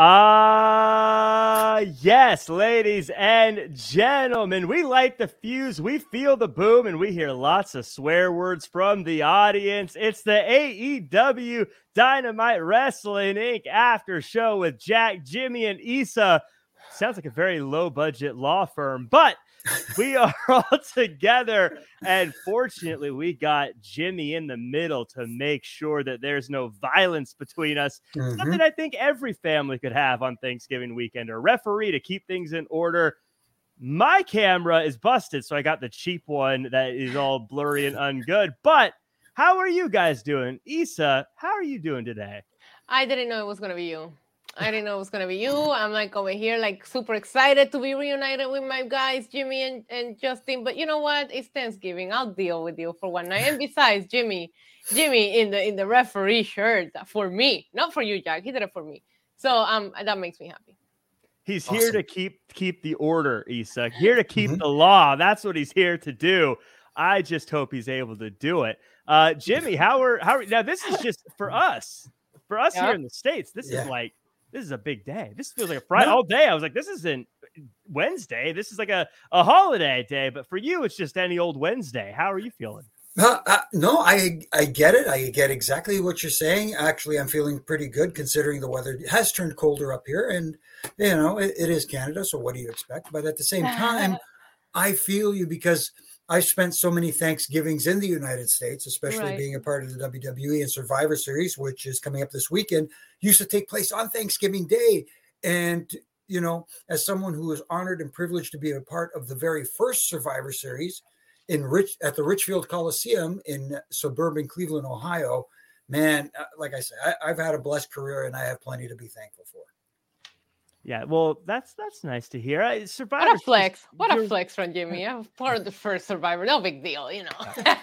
Yes, ladies and gentlemen, we light the fuse, we feel the boom, and we hear lots of swear words from the audience. It's the AEW Dynamite Wrestling Inc. after show with Jack, Jimmy, and Issa. Sounds like a very low budget law firm, but we are all together, and fortunately we got Jimmy in the middle to make sure that there's no violence between us. Something I think every family could have on Thanksgiving weekend, or a referee to keep things in order. My camera is busted, so I got the cheap one that is all blurry and ungood. But how are you guys doing? Issa, how are you doing today? I didn't know it was going to be you. I'm like over here, like super excited to be reunited with my guys, Jimmy and Justin. But you know what? It's Thanksgiving. I'll deal with you for one night. And besides, Jimmy in the referee shirt for me, not for you, Jack. He did it for me. So that makes me happy. He's awesome. Here to keep the order, Issa. Here to keep the law. That's what he's here to do. I just hope he's able to do it. Jimmy, how are now? This is just for us here in the States. This is a big day. This feels like a Friday all day. I was like, this isn't Wednesday. This is like a holiday day. But for you, it's just any old Wednesday. How are you feeling? No, I get it. I get exactly what you're saying. Actually, I'm feeling pretty good considering the weather has turned colder up here. And, you know, it is Canada. So what do you expect? But at the same time, I feel you because I've spent so many Thanksgivings in the United States, especially being a part of the WWE and Survivor Series, which is coming up this weekend, used to take place on Thanksgiving Day. And, you know, as someone who was honored and privileged to be a part of the very first Survivor Series at the Richfield Coliseum in suburban Cleveland, Ohio, man, like I said, I've had a blessed career and I have plenty to be thankful for. Yeah, well, that's nice to hear. Survivor. What a flex! What a flex from Jimmy. I'm part of the first Survivor. No big deal, you know.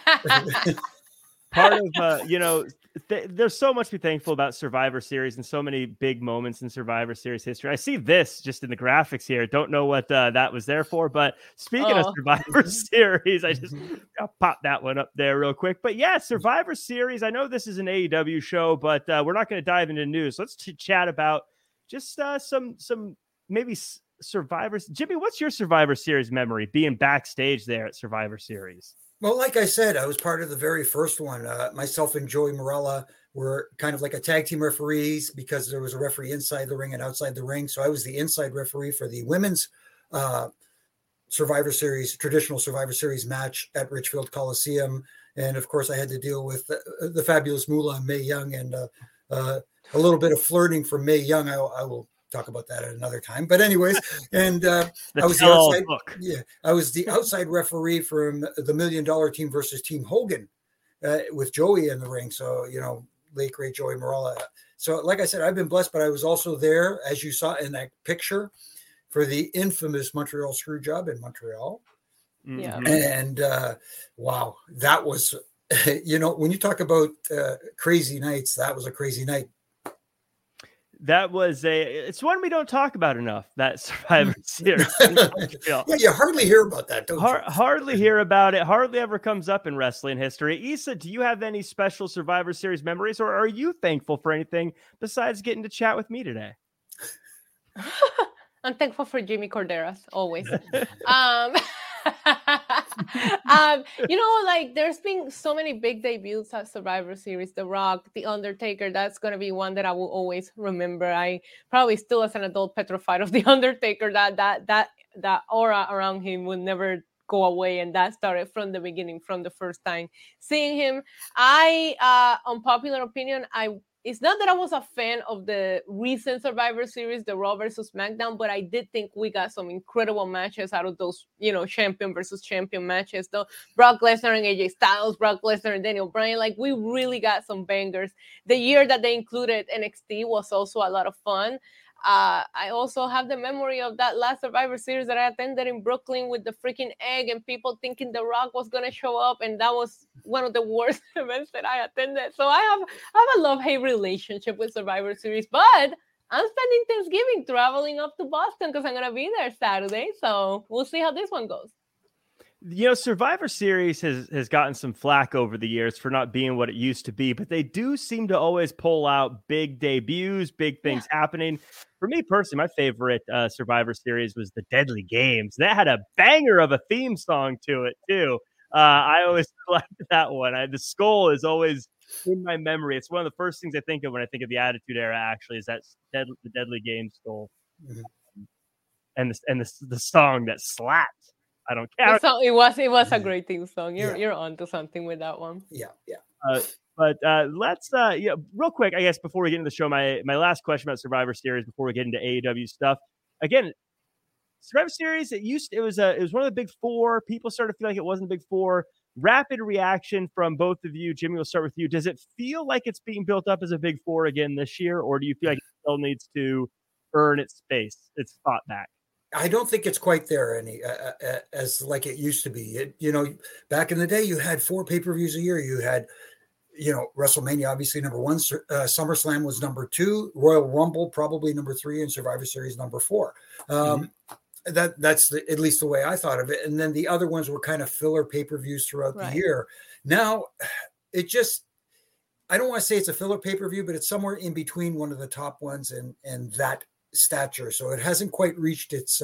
Part of there's so much to be thankful about Survivor Series and so many big moments in Survivor Series history. I see this just in the graphics here. Don't know what that was there for, but speaking of Survivor Series, I just pop that one up there real quick. But yeah, Survivor Series. I know this is an AEW show, but we're not going to dive into news. Let's chat about just some maybe Survivors. Jimmy, what's your Survivor Series memory being backstage there at Survivor Series? Well, like I said, I was part of the very first one. Myself and Joey Morella were kind of like a tag team referees because there was a referee inside the ring and outside the ring. So I was the inside referee for the women's traditional Survivor Series match at Richfield Coliseum. And of course, I had to deal with the fabulous Moolah and Mae Young and a little bit of flirting from Mae Young. I will talk about that at another time. But anyways, and I was the outside referee from the $1 Million Team versus Team Hogan with Joey in the ring. So, you know, late great Joey Morella. So like I said, I've been blessed, but I was also there, as you saw in that picture, for the infamous Montreal Screwjob in Montreal. Yeah. And wow, that was, you know, when you talk about crazy nights, that was a crazy night. That was it's one we don't talk about enough, that Survivor Series. Yeah, you hardly hear about that, don't you? Hardly hear about it. Hardly ever comes up in wrestling history. Issa, do you have any special Survivor Series memories, or are you thankful for anything besides getting to chat with me today? I'm thankful for Jimmy Corderas, always. You know, like there's been so many big debuts at Survivor Series. The Rock, The Undertaker, that's going to be one that I will always remember. I probably still as an adult petrified of The Undertaker. That aura around him will never go away, and that started from the beginning, from the first time seeing him. Unpopular opinion, it's not that I was a fan of the recent Survivor Series, the Raw versus SmackDown, but I did think we got some incredible matches out of those, you know, champion versus champion matches. Though Brock Lesnar and AJ Styles, Brock Lesnar and Daniel Bryan, like we really got some bangers. The year that they included NXT was also a lot of fun. I also have the memory of that last Survivor Series that I attended in Brooklyn with the freaking egg and people thinking The Rock was going to show up. And that was one of the worst events that I attended. So I have a love-hate relationship with Survivor Series. But I'm spending Thanksgiving traveling up to Boston because I'm going to be there Saturday. So we'll see how this one goes. Survivor Series has gotten some flack over the years for not being what it used to be, but they do seem to always pull out big debuts, big things happening. For me personally, my favorite Survivor Series was the Deadly Games. That had a banger of a theme song to it too. I always liked that one. The skull is always in my memory. It's one of the first things I think of when I think of the Attitude Era. Actually, is that the Deadly Games skull, and the song that slapped. I don't care. It was a great theme song. You're onto something with that one. Yeah. But let's real quick, I guess, before we get into the show, my last question about Survivor Series before we get into AEW stuff. Again, Survivor Series, it was one of the big four. People started to feel like it wasn't the big four. Rapid reaction from both of you. Jimmy, we'll start with you. Does it feel like it's being built up as a big four again this year, or do you feel like it still needs to earn its space, its spot back? I don't think it's quite there as like it used to be. Back in the day, you had 4 pay-per-views a year. You had, WrestleMania, obviously number 1, SummerSlam was number 2, Royal Rumble probably number 3, and Survivor Series number 4. That's at least the way I thought of it. And then the other ones were kind of filler pay-per-views throughout the year. Now, I don't want to say it's a filler pay-per-view, but it's somewhere in between one of the top ones and that stature. So it hasn't quite reached its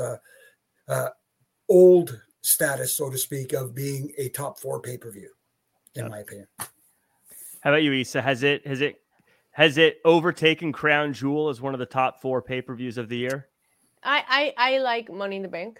old status, so to speak, of being a top 4 pay-per-view, in my opinion. How about you, Issa? Has it overtaken Crown Jewel as one of the top 4 pay-per-views of the year? I like Money in the Bank.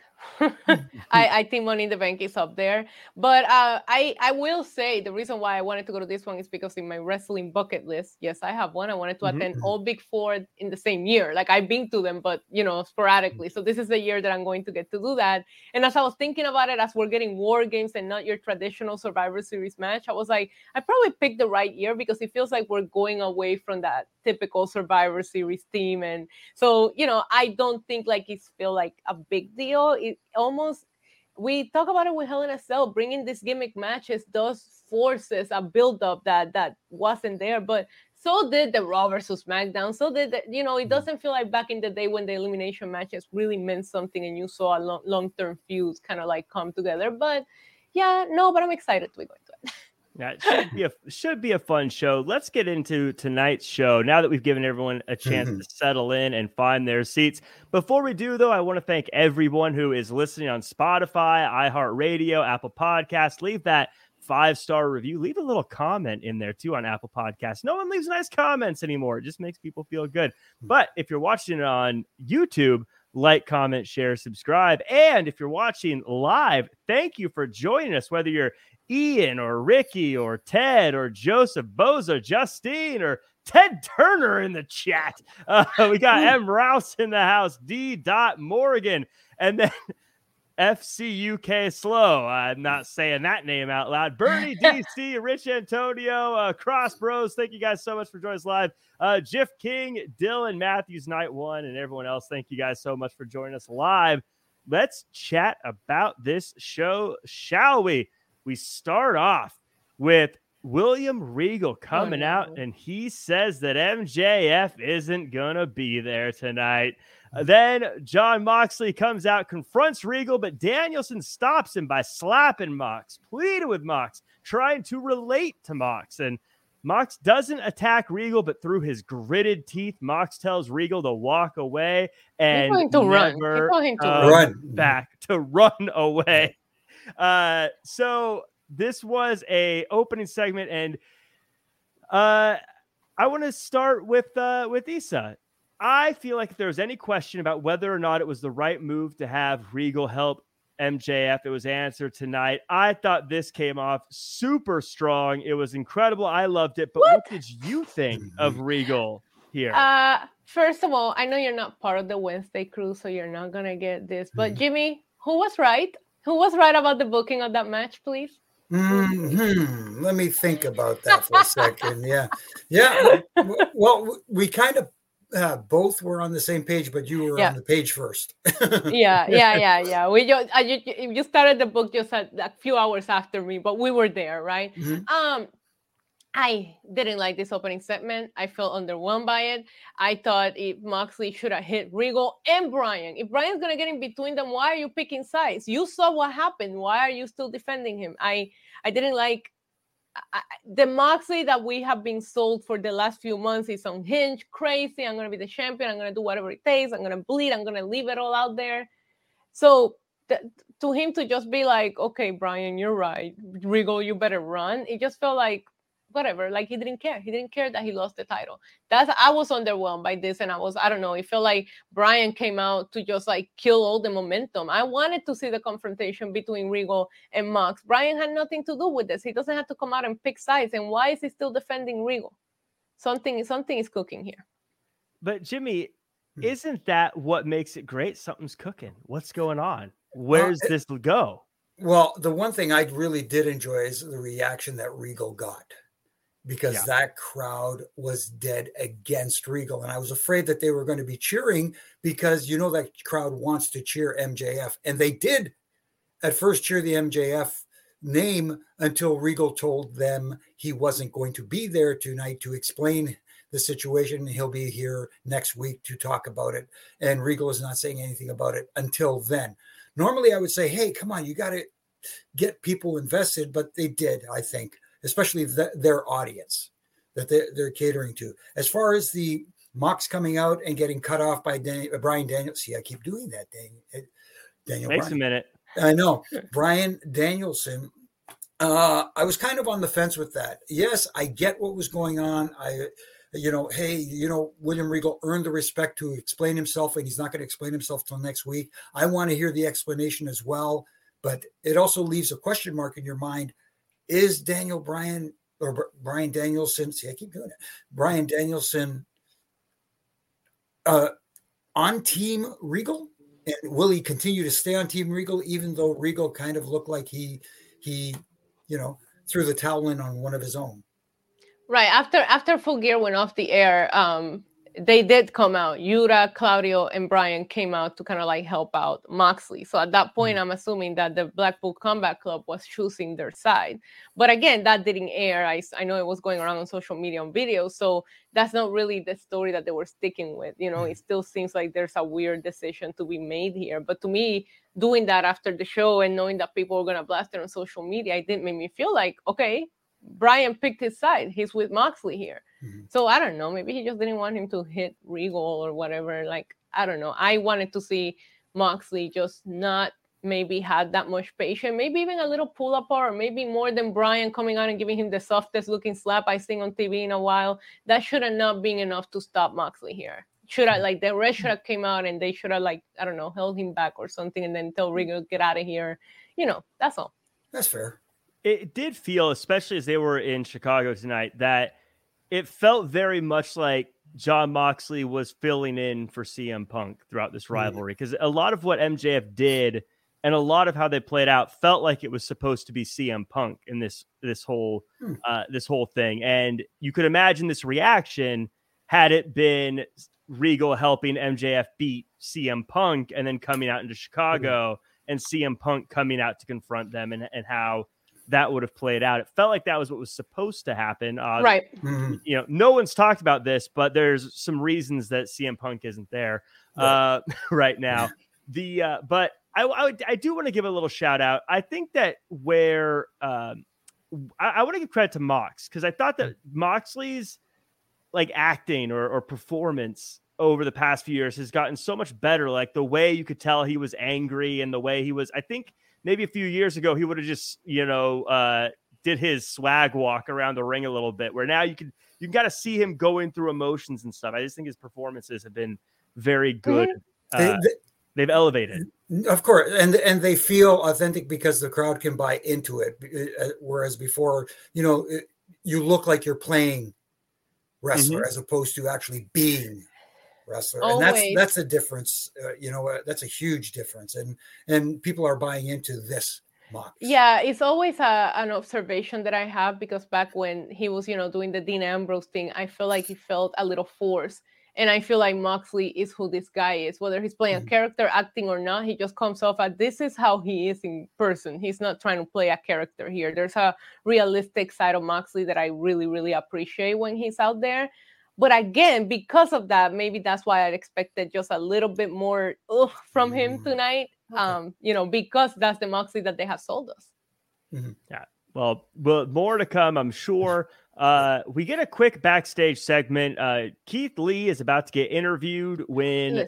I think Money in the Bank is up there. But I will say the reason why I wanted to go to this one is because in my wrestling bucket list, yes, I have one. I wanted to attend all Big Four in the same year. Like I've been to them, but sporadically. So this is the year that I'm going to get to do that. And as I was thinking about it, as we're getting War Games and not your traditional Survivor Series match, I was like, I probably picked the right year because it feels like we're going away from that typical Survivor Series theme. And so, I don't think like it's feel like a big deal. It almost, we talk about it with Hell in a Cell, bringing these gimmick matches does forces a build-up that wasn't there, but so did the Raw versus SmackDown. So did it doesn't feel like back in the day when the elimination matches really meant something and you saw a long-term feuds kind of like come together. But but I'm excited to be going to it. Yeah, it should be a fun show. Let's get into tonight's show now that we've given everyone a chance to settle in and find their seats. Before we do, though, I want to thank everyone who is listening on Spotify, iHeartRadio, Apple Podcasts. Leave that 5-star review. Leave a little comment in there, too, on Apple Podcasts. No one leaves nice comments anymore. It just makes people feel good. But if you're watching it on YouTube, like, comment, share, subscribe. And if you're watching live, thank you for joining us, whether you're Ian or Ricky or Ted or Joseph Boza, Justine or Ted Turner in the chat. We got M. Rouse in the house, D. Morgan, and then FCUK Slow. I'm not saying that name out loud. Bernie DC, Rich Antonio, Cross Bros. Thank you guys so much for joining us live. Jiff King, Dylan Matthews, Night One, and everyone else. Thank you guys so much for joining us live. Let's chat about this show, shall we? We start off with William Regal coming out, and he says that MJF isn't going to be there tonight. Then John Moxley comes out, confronts Regal, but Danielson stops him by slapping Mox, pleading with Mox, trying to relate to Mox. And Mox doesn't attack Regal, but through his gritted teeth, Mox tells Regal to walk away and never run away. So this was a opening segment, and I want to start with Issa. I feel like if there was any question about whether or not it was the right move to have Regal help MJF, it was answered tonight. I thought this came off super strong. It was incredible. I loved it. But what did you think of Regal here? First of all, I know you're not part of the Wednesday crew, so you're not gonna get this. But Jimmy, who was right? Who was right about the booking of that match, please? Let me think about that for a second. Yeah. Well, we kind of both were on the same page, but you were on the page first. Yeah. You started the book just a few hours after me, but we were there, right? I didn't like this opening segment. I felt underwhelmed by it. I thought Moxley should have hit Regal and Bryan. If Bryan's going to get in between them, why are you picking sides? You saw what happened. Why are you still defending him? I didn't like the Moxley that we have been sold for the last few months. Is unhinged, crazy. I'm going to be the champion. I'm going to do whatever it takes. I'm going to bleed. I'm going to leave it all out there. So to him to just be like, okay, Bryan, you're right. Regal, you better run. It just felt like, whatever, like he didn't care. He didn't care that he lost the title. I was underwhelmed by this, and I don't know, it felt like Bryan came out to just like kill all the momentum. I wanted to see the confrontation between Regal and Mox. Bryan had nothing to do with this. He doesn't have to come out and pick sides. And why is he still defending Regal? Something is cooking here. But Jimmy, isn't that what makes it great? Something's cooking. What's going on? Where's this go? Well, the one thing I really did enjoy is the reaction that Regal got, because that crowd was dead against Regal. And I was afraid that they were going to be cheering, because you know that crowd wants to cheer MJF. And they did at first cheer the MJF name until Regal told them he wasn't going to be there tonight to explain the situation. He'll be here next week to talk about it. And Regal is not saying anything about it until then. Normally I would say, hey, come on, you got to get people invested. But they did, I think, especially their audience that they're catering to. As far as the Mox coming out and getting cut off by Bryan Danielson. See, I keep doing that, Daniel. Takes a minute. I know. Bryan Danielson. I was kind of on the fence with that. Yes, I get what was going on. William Regal earned the respect to explain himself, and he's not going to explain himself till next week. I want to hear the explanation as well, but it also leaves a question mark in your mind. Is Bryan Danielson, see, I keep doing it, Bryan Danielson on Team Regal? And will he continue to stay on Team Regal, even though Regal kind of looked like he threw the towel in on one of his own? Right. After Full Gear went off the air, they did come out. Yuta, Claudio, and Bryan came out to kind of like help out Moxley. So at that point, I'm assuming that the Blackpool Combat Club was choosing their side. But again, that didn't air. I know it was going around on social media on video. So that's not really the story that they were sticking with. It still seems like there's a weird decision to be made here. But to me, doing that after the show and knowing that people were going to blast it on social media, it didn't make me feel like, okay, Bryan picked his side. He's with Moxley here. So I don't know. Maybe he just didn't want him to hit Regal or whatever. Like, I don't know. I wanted to see Moxley just not maybe had that much patience, maybe even a little pull apart, or maybe more than Bryan coming out and giving him the softest looking slap I've seen on TV in a while. That should have not been enough to stop Moxley here. Should have, like, the rest should have came out and they should have, like, I don't know, held him back or something and then tell Regal, get out of here. That's all. That's fair. It did feel, especially as they were in Chicago tonight, that it felt very much like Jon Moxley was filling in for CM Punk throughout this rivalry, because a lot of what MJF did and a lot of how they played out felt like it was supposed to be CM Punk in this whole thing. And you could imagine this reaction had it been Regal helping MJF beat CM Punk and then coming out into Chicago and CM Punk coming out to confront them, and how that would have played out. It felt like that was what was supposed to happen. Right. No one's talked about this, but there's some reasons that CM Punk isn't there right now. But I do want to give a little shout out. I think that where I want to give credit to Mox, because I thought that Moxley's like acting or performance over the past few years has gotten so much better. Like the way you could tell he was angry and the way he was, I think, maybe a few years ago, he would have just, did his swag walk around the ring a little bit, where now you can got to see him going through emotions and stuff. I just think his performances have been very good. They've elevated. Of course. And they feel authentic because the crowd can buy into it. Whereas before, you look like you're playing wrestler as opposed to actually being wrestler. Always. And that's a difference. That's a huge difference. And people are buying into this Mox. Yeah, it's always an observation that I have, because back when he was, doing the Dean Ambrose thing, I feel like he felt a little forced. And I feel like Moxley is who this guy is, whether he's playing a character, acting or not. He just comes off as this is how he is in person. He's not trying to play a character here. There's a realistic side of Moxley that I really, really appreciate when he's out there. But again, because of that, maybe that's why I expected just a little bit more from him tonight. Okay. Because that's the Moxley that they have sold us. Mm-hmm. Yeah. Well, more to come, I'm sure. We get a quick backstage segment. Keith Lee is about to get interviewed when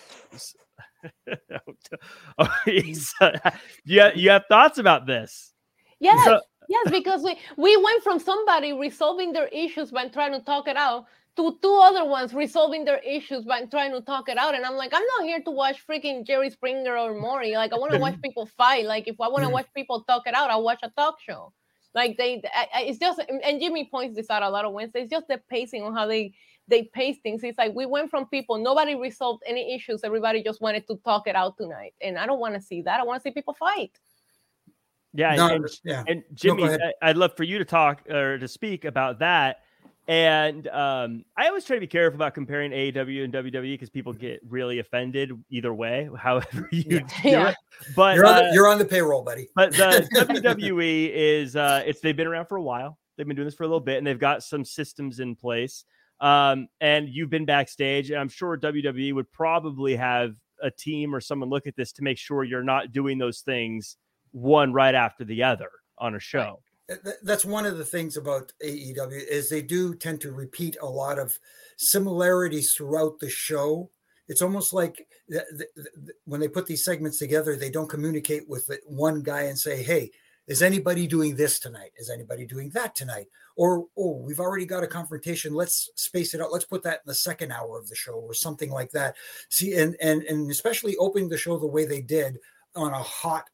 you have thoughts about this? Yes, yes, because we went from somebody resolving their issues by trying to talk it out to two other ones resolving their issues by trying to talk it out. And I'm like, I'm not here to watch freaking Jerry Springer or Maury. Like, I want to watch people fight. Like, if I want to watch people talk it out, I'll watch a talk show. Like, it's just, and Jimmy points this out a lot of Wednesdays, it's just the pacing on how they pace things. It's like, we went from people, nobody resolved any issues. Everybody just wanted to talk it out tonight. And I don't want to see that. I want to see people fight. Yeah. And Jimmy, I'd love for you to talk or to speak about that. And I always try to be careful about comparing AEW and WWE because people get really offended either way, however you do it. But you're on the payroll, buddy. But the WWE is they've been around for a while. They've been doing this for a little bit, and they've got some systems in place. And you've been backstage, and I'm sure WWE would probably have a team or someone look at this to make sure you're not doing those things one right after the other on a show. Right. That's one of the things about AEW is they do tend to repeat a lot of similarities throughout the show. It's almost like when they put these segments together, they don't communicate with one guy and say, hey, is anybody doing this tonight? Is anybody doing that tonight? Or, we've already got a confrontation. Let's space it out. Let's put that in the second hour of the show or something like that. See, and especially opening the show the way they did on a hot,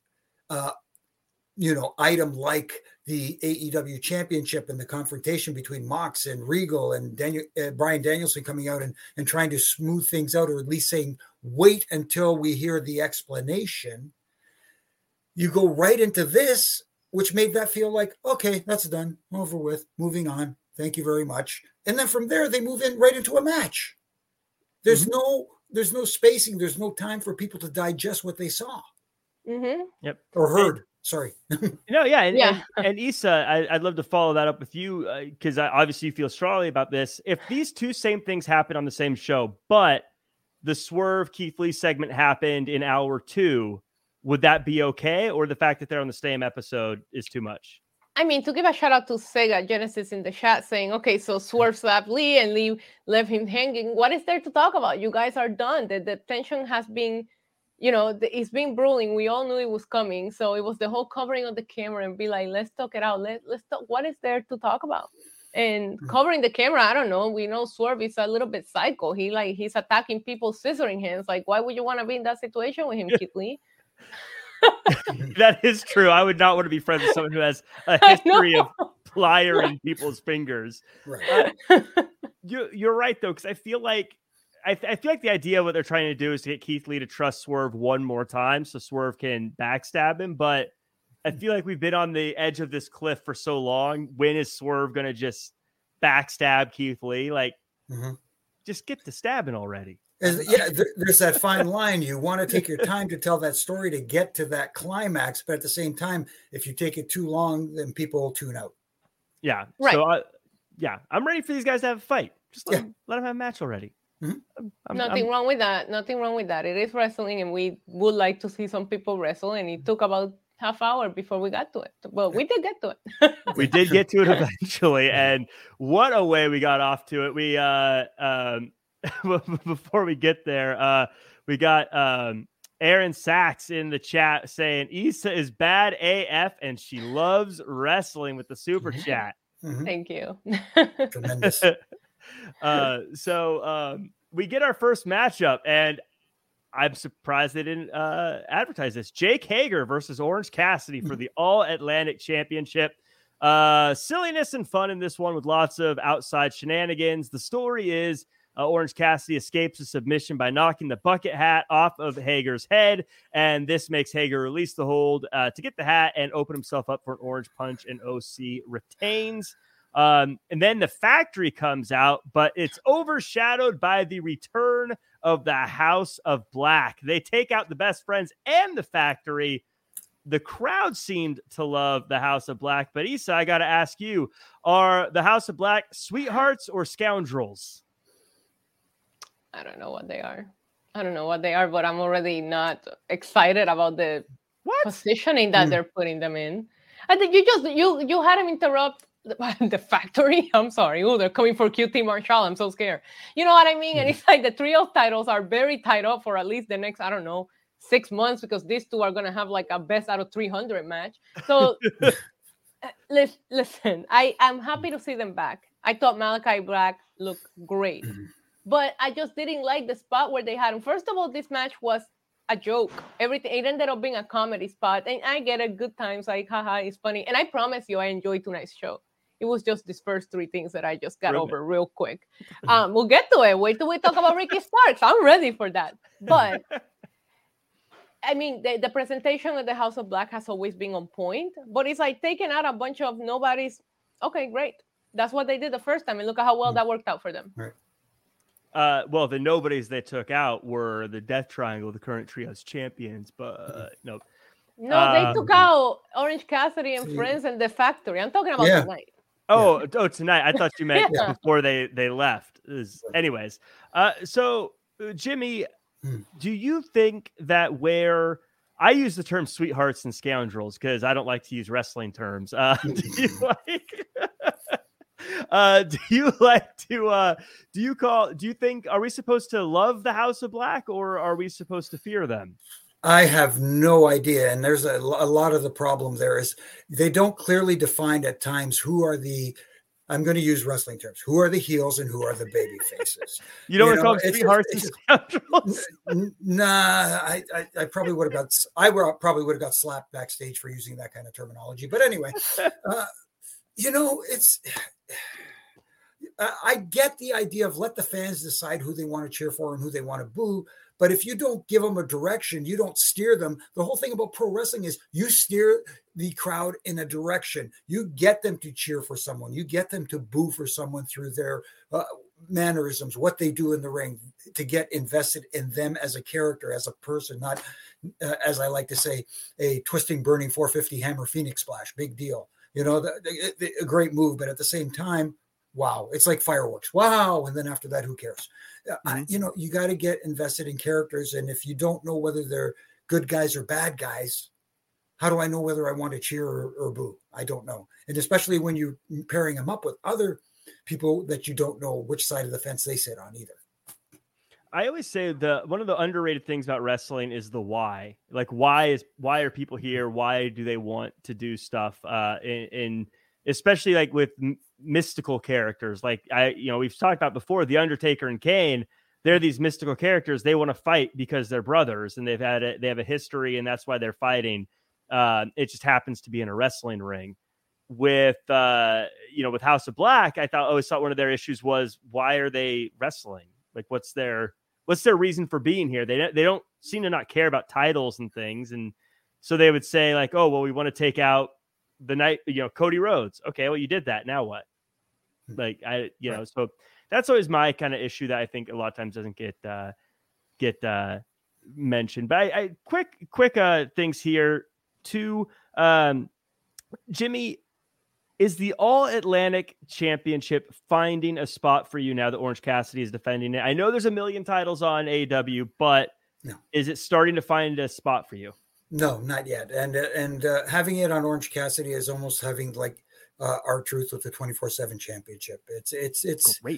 item like the AEW championship and the confrontation between Mox and Regal and Bryan Danielson coming out and trying to smooth things out, or at least saying, wait until we hear the explanation. You go right into this, which made that feel like, okay, that's done, over with, moving on. Thank you very much. And then from there, they move in right into a match. There's no spacing. There's no time for people to digest what they saw. Mm-hmm. Yep. Or heard. Sorry. And Issa, I'd love to follow that up with you because obviously you feel strongly about this. If these two same things happen on the same show, but the Swerve Keith Lee segment happened in hour 2, would that be okay? Or the fact that they're on the same episode is too much? I mean, to give a shout out to Sega Genesis in the chat saying, okay, so Swerve slapped Lee and Lee left him hanging. What is there to talk about? You guys are done. The tension has been, it's been brewing. We all knew it was coming. So it was the whole covering of the camera and be like, let's talk it out. Let's talk. What is there to talk about? And covering the camera, I don't know. We know Swerve is a little bit psycho. He's attacking people, scissoring hands. Like, why would you want to be in that situation with him, Keith Lee? That is true. I would not want to be friends with someone who has a history of pliering people's fingers. Right. You're right, though, because I feel like the idea of what they're trying to do is to get Keith Lee to trust Swerve one more time so Swerve can backstab him. But I feel like we've been on the edge of this cliff for so long. When is Swerve going to just backstab Keith Lee? Like, just get to stabbing already. There's that fine line. You want to take your time to tell that story to get to that climax, but at the same time, if you take it too long, then people will tune out. Yeah. Right. So, I'm ready for these guys to have a fight. Just let them have a match already. Nothing wrong with that. Nothing wrong with that. It is wrestling, and we would like to see some people wrestle. And it took about half hour before we got to it, but we did get to it. We did get to it eventually, and what a way we got off to it. We before we get there, we got Aaron Sachs in the chat saying Issa is bad AF and she loves wrestling with the super chat. Thank you. Tremendous. So we get our first matchup, and I'm surprised they didn't advertise this. Jake Hager versus Orange Cassidy for the All Atlantic Championship. Silliness and fun in this one with lots of outside shenanigans. The story is Orange Cassidy escapes a submission by knocking the bucket hat off of Hager's head, and this makes Hager release the hold to get the hat and open himself up for an orange punch, and OC retains. And then the Factory comes out, but it's overshadowed by the return of the House of Black. They take out the Best Friends and the Factory. The crowd seemed to love the House of Black, but Issa, I got to ask you, are the House of Black sweethearts or scoundrels? I don't know what they are. But I'm already not excited about the positioning that they're putting them in. I think you had him interrupt the Factory. I'm sorry. Oh, they're coming for QT Marshall. I'm so scared. You know what I mean? And it's like the trio titles are very tied up for at least the next, I don't know, 6 months, because these two are going to have like a best out of 300 match. So listen, I'm happy to see them back. I thought Malachi Black looked great, but I just didn't like the spot where they had him. First of all, this match was a joke. Everything, it ended up being a comedy spot, and I get it, good times, like haha, it's funny. And I promise you, I enjoyed tonight's show. It was just these first three things that I just got over real quick. We'll get to it. Wait till we talk about Ricky Starks. I'm ready for that. But I mean, the presentation of the House of Black has always been on point, but it's like taking out a bunch of nobodies. Okay, great. That's what they did the first time, and look at how well that worked out for them. Right. Well, the nobodies they took out were the Death Triangle, the current trios champions, but no. No, they took out Orange Cassidy and Friends and the Factory. I'm talking about tonight. Oh, tonight. I thought you meant before they left. Anyways, so Jimmy, do you think that where I use the term sweethearts and scoundrels because I don't like to use wrestling terms. Do you think, are we supposed to love the House of Black or are we supposed to fear them? I have no idea. And there's a lot of the problem there is they don't clearly define at times who are the, I'm going to use wrestling terms, who are the heels and who are the baby faces. You don't want to call them sweethearts and scoundrels? Nah, I probably would have got slapped backstage for using that kind of terminology. But anyway, I get the idea of let the fans decide who they want to cheer for and who they want to boo. But if you don't give them a direction, you don't steer them. The whole thing about pro wrestling is you steer the crowd in a direction. You get them to cheer for someone. You get them to boo for someone through their mannerisms, what they do in the ring, to get invested in them as a character, as a person, not, as I like to say, a twisting, burning 450 hammer Phoenix splash. Big deal. You know, a great move. But at the same time, wow, it's like fireworks. Wow. And then after that, who cares? You got to get invested in characters. And if you don't know whether they're good guys or bad guys, how do I know whether I want to cheer or boo? I don't know. And especially when you're pairing them up with other people that you don't know which side of the fence they sit on either. I always say one of the underrated things about wrestling is the why. Like, why are people here? Why do they want to do stuff? In especially like with mystical characters, like we've talked about before, The Undertaker and Kane. They're these mystical characters. They want to fight because they're brothers and they have a history, and that's why they're fighting. It just happens to be in a wrestling ring. With House of Black, I always thought one of their issues was, why are they wrestling? Like, what's their reason for being here? They don't seem to not care about titles and things, and so they would say like, oh well, we want to take out Cody Rhodes. Okay, well, you did that. Now what? Like, so that's always my kind of issue that I think a lot of times doesn't get mentioned. But I quick things here too. Jimmy, is the All Atlantic Championship finding a spot for you now that Orange Cassidy is defending it? I know there's a million titles on AEW, but is it starting to find a spot for you? No, not yet. And having it on Orange Cassidy is almost having like R-Truth with the 24/7 championship. It's great.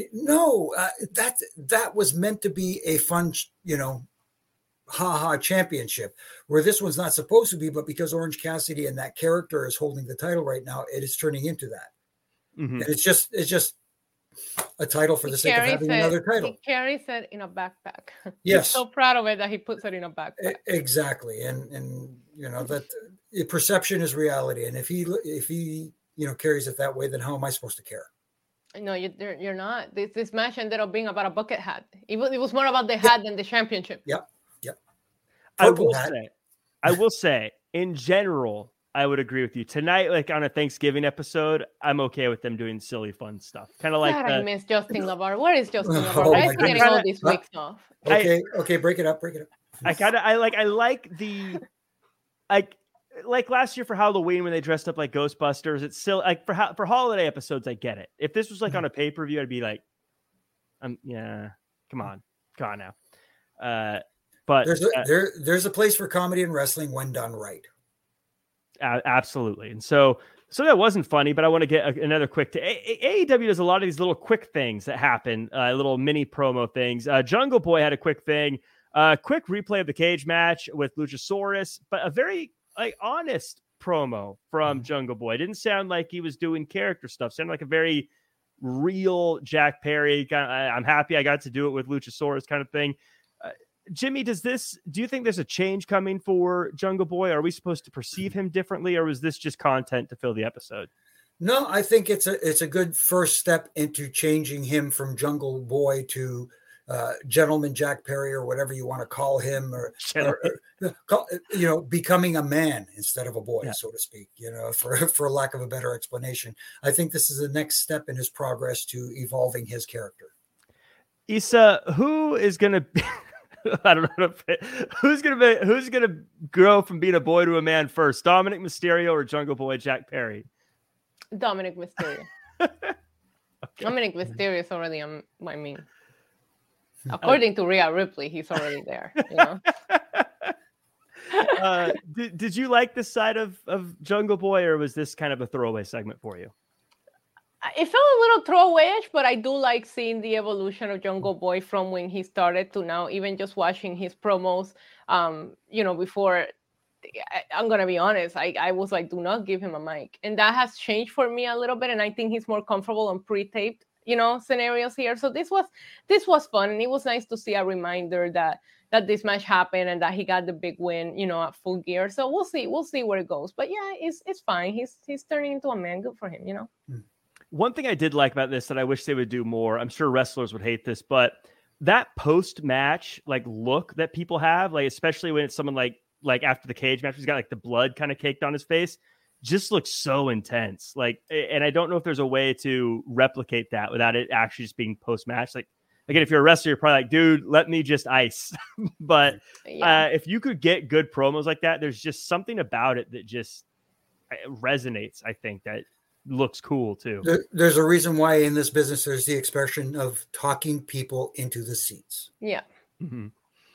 That was meant to be a fun, championship, where this one's not supposed to be, but because Orange Cassidy and that character is holding the title right now, it is turning into that. Mm-hmm. And it's just a title for the sake of having another title. He carries it in a backpack. Yes. He's so proud of it that he puts it in a backpack. Exactly. And that perception is reality. And if he carries it that way, then how am I supposed to care? No, you're not. This match ended up being about a bucket hat. It was more about the hat than the championship. Yep. I will say, in general, I would agree with you. Tonight, like on a Thanksgiving episode, I'm okay with them doing silly, fun stuff. Kind of like God, I miss Justin Labar. Where is Justin Labar? Oh Why my is he getting goodness. all these weeks off? Okay, break it up. I like the like last year for Halloween when they dressed up like Ghostbusters. It's still like for holiday episodes, I get it. If this was like on a pay-per-view, I'd be like, yeah, come on now. But there's a place for comedy in wrestling when done right. Absolutely. And so that wasn't funny, but I want to get another quick AEW does a lot of these little quick things that happen, little mini promo things. Jungle Boy had a quick thing, quick replay of the cage match with Luchasaurus, but a very honest promo from Jungle Boy. It didn't sound like he was doing character stuff. It sounded like a very real Jack Perry. I'm happy I got to do it with Luchasaurus kind of thing. Jimmy, do you think there's a change coming for Jungle Boy? Are we supposed to perceive him differently, or was this just content to fill the episode? No, I think it's a good first step into changing him from Jungle Boy to Gentleman Jack Perry, or whatever you want to call him, or becoming a man instead of a boy, so to speak, for lack of a better explanation. I think this is the next step in his progress to evolving his character. Issa, who is going to I don't know who's gonna grow from being a boy to a man first, Dominic Mysterio or Jungle Boy Jack Perry? Dominic Mysterio. Okay. Dominic Mysterio is already on my mean. According to Rhea Ripley, he's already there. Did you like this side of Jungle Boy, or was this kind of a throwaway segment for you? It felt a little throwawayish, but I do like seeing the evolution of Jungle Boy from when he started to now. Even just watching his promos, before, I'm going to be honest, I was like, do not give him a mic. And that has changed for me a little bit. And I think he's more comfortable on pre-taped, scenarios here. So this was fun. And it was nice to see a reminder that this match happened and that he got the big win, at Full Gear. So we'll see where it goes. But yeah, it's fine. He's turning into a man. Good for him, One thing I did like about this that I wish they would do more, I'm sure wrestlers would hate this, but that post-match look that people have, especially when it's someone like after the cage match, he's got the blood kind of caked on his face, just looks so intense. And I don't know if there's a way to replicate that without it actually just being post-match. Again, if you're a wrestler, you're probably like, dude, let me just ice. But if you could get good promos like that, there's just something about it that just resonates. I think that looks cool too. There's a reason why in this business there's the expression of talking people into the seats. Yeah. Mm-hmm.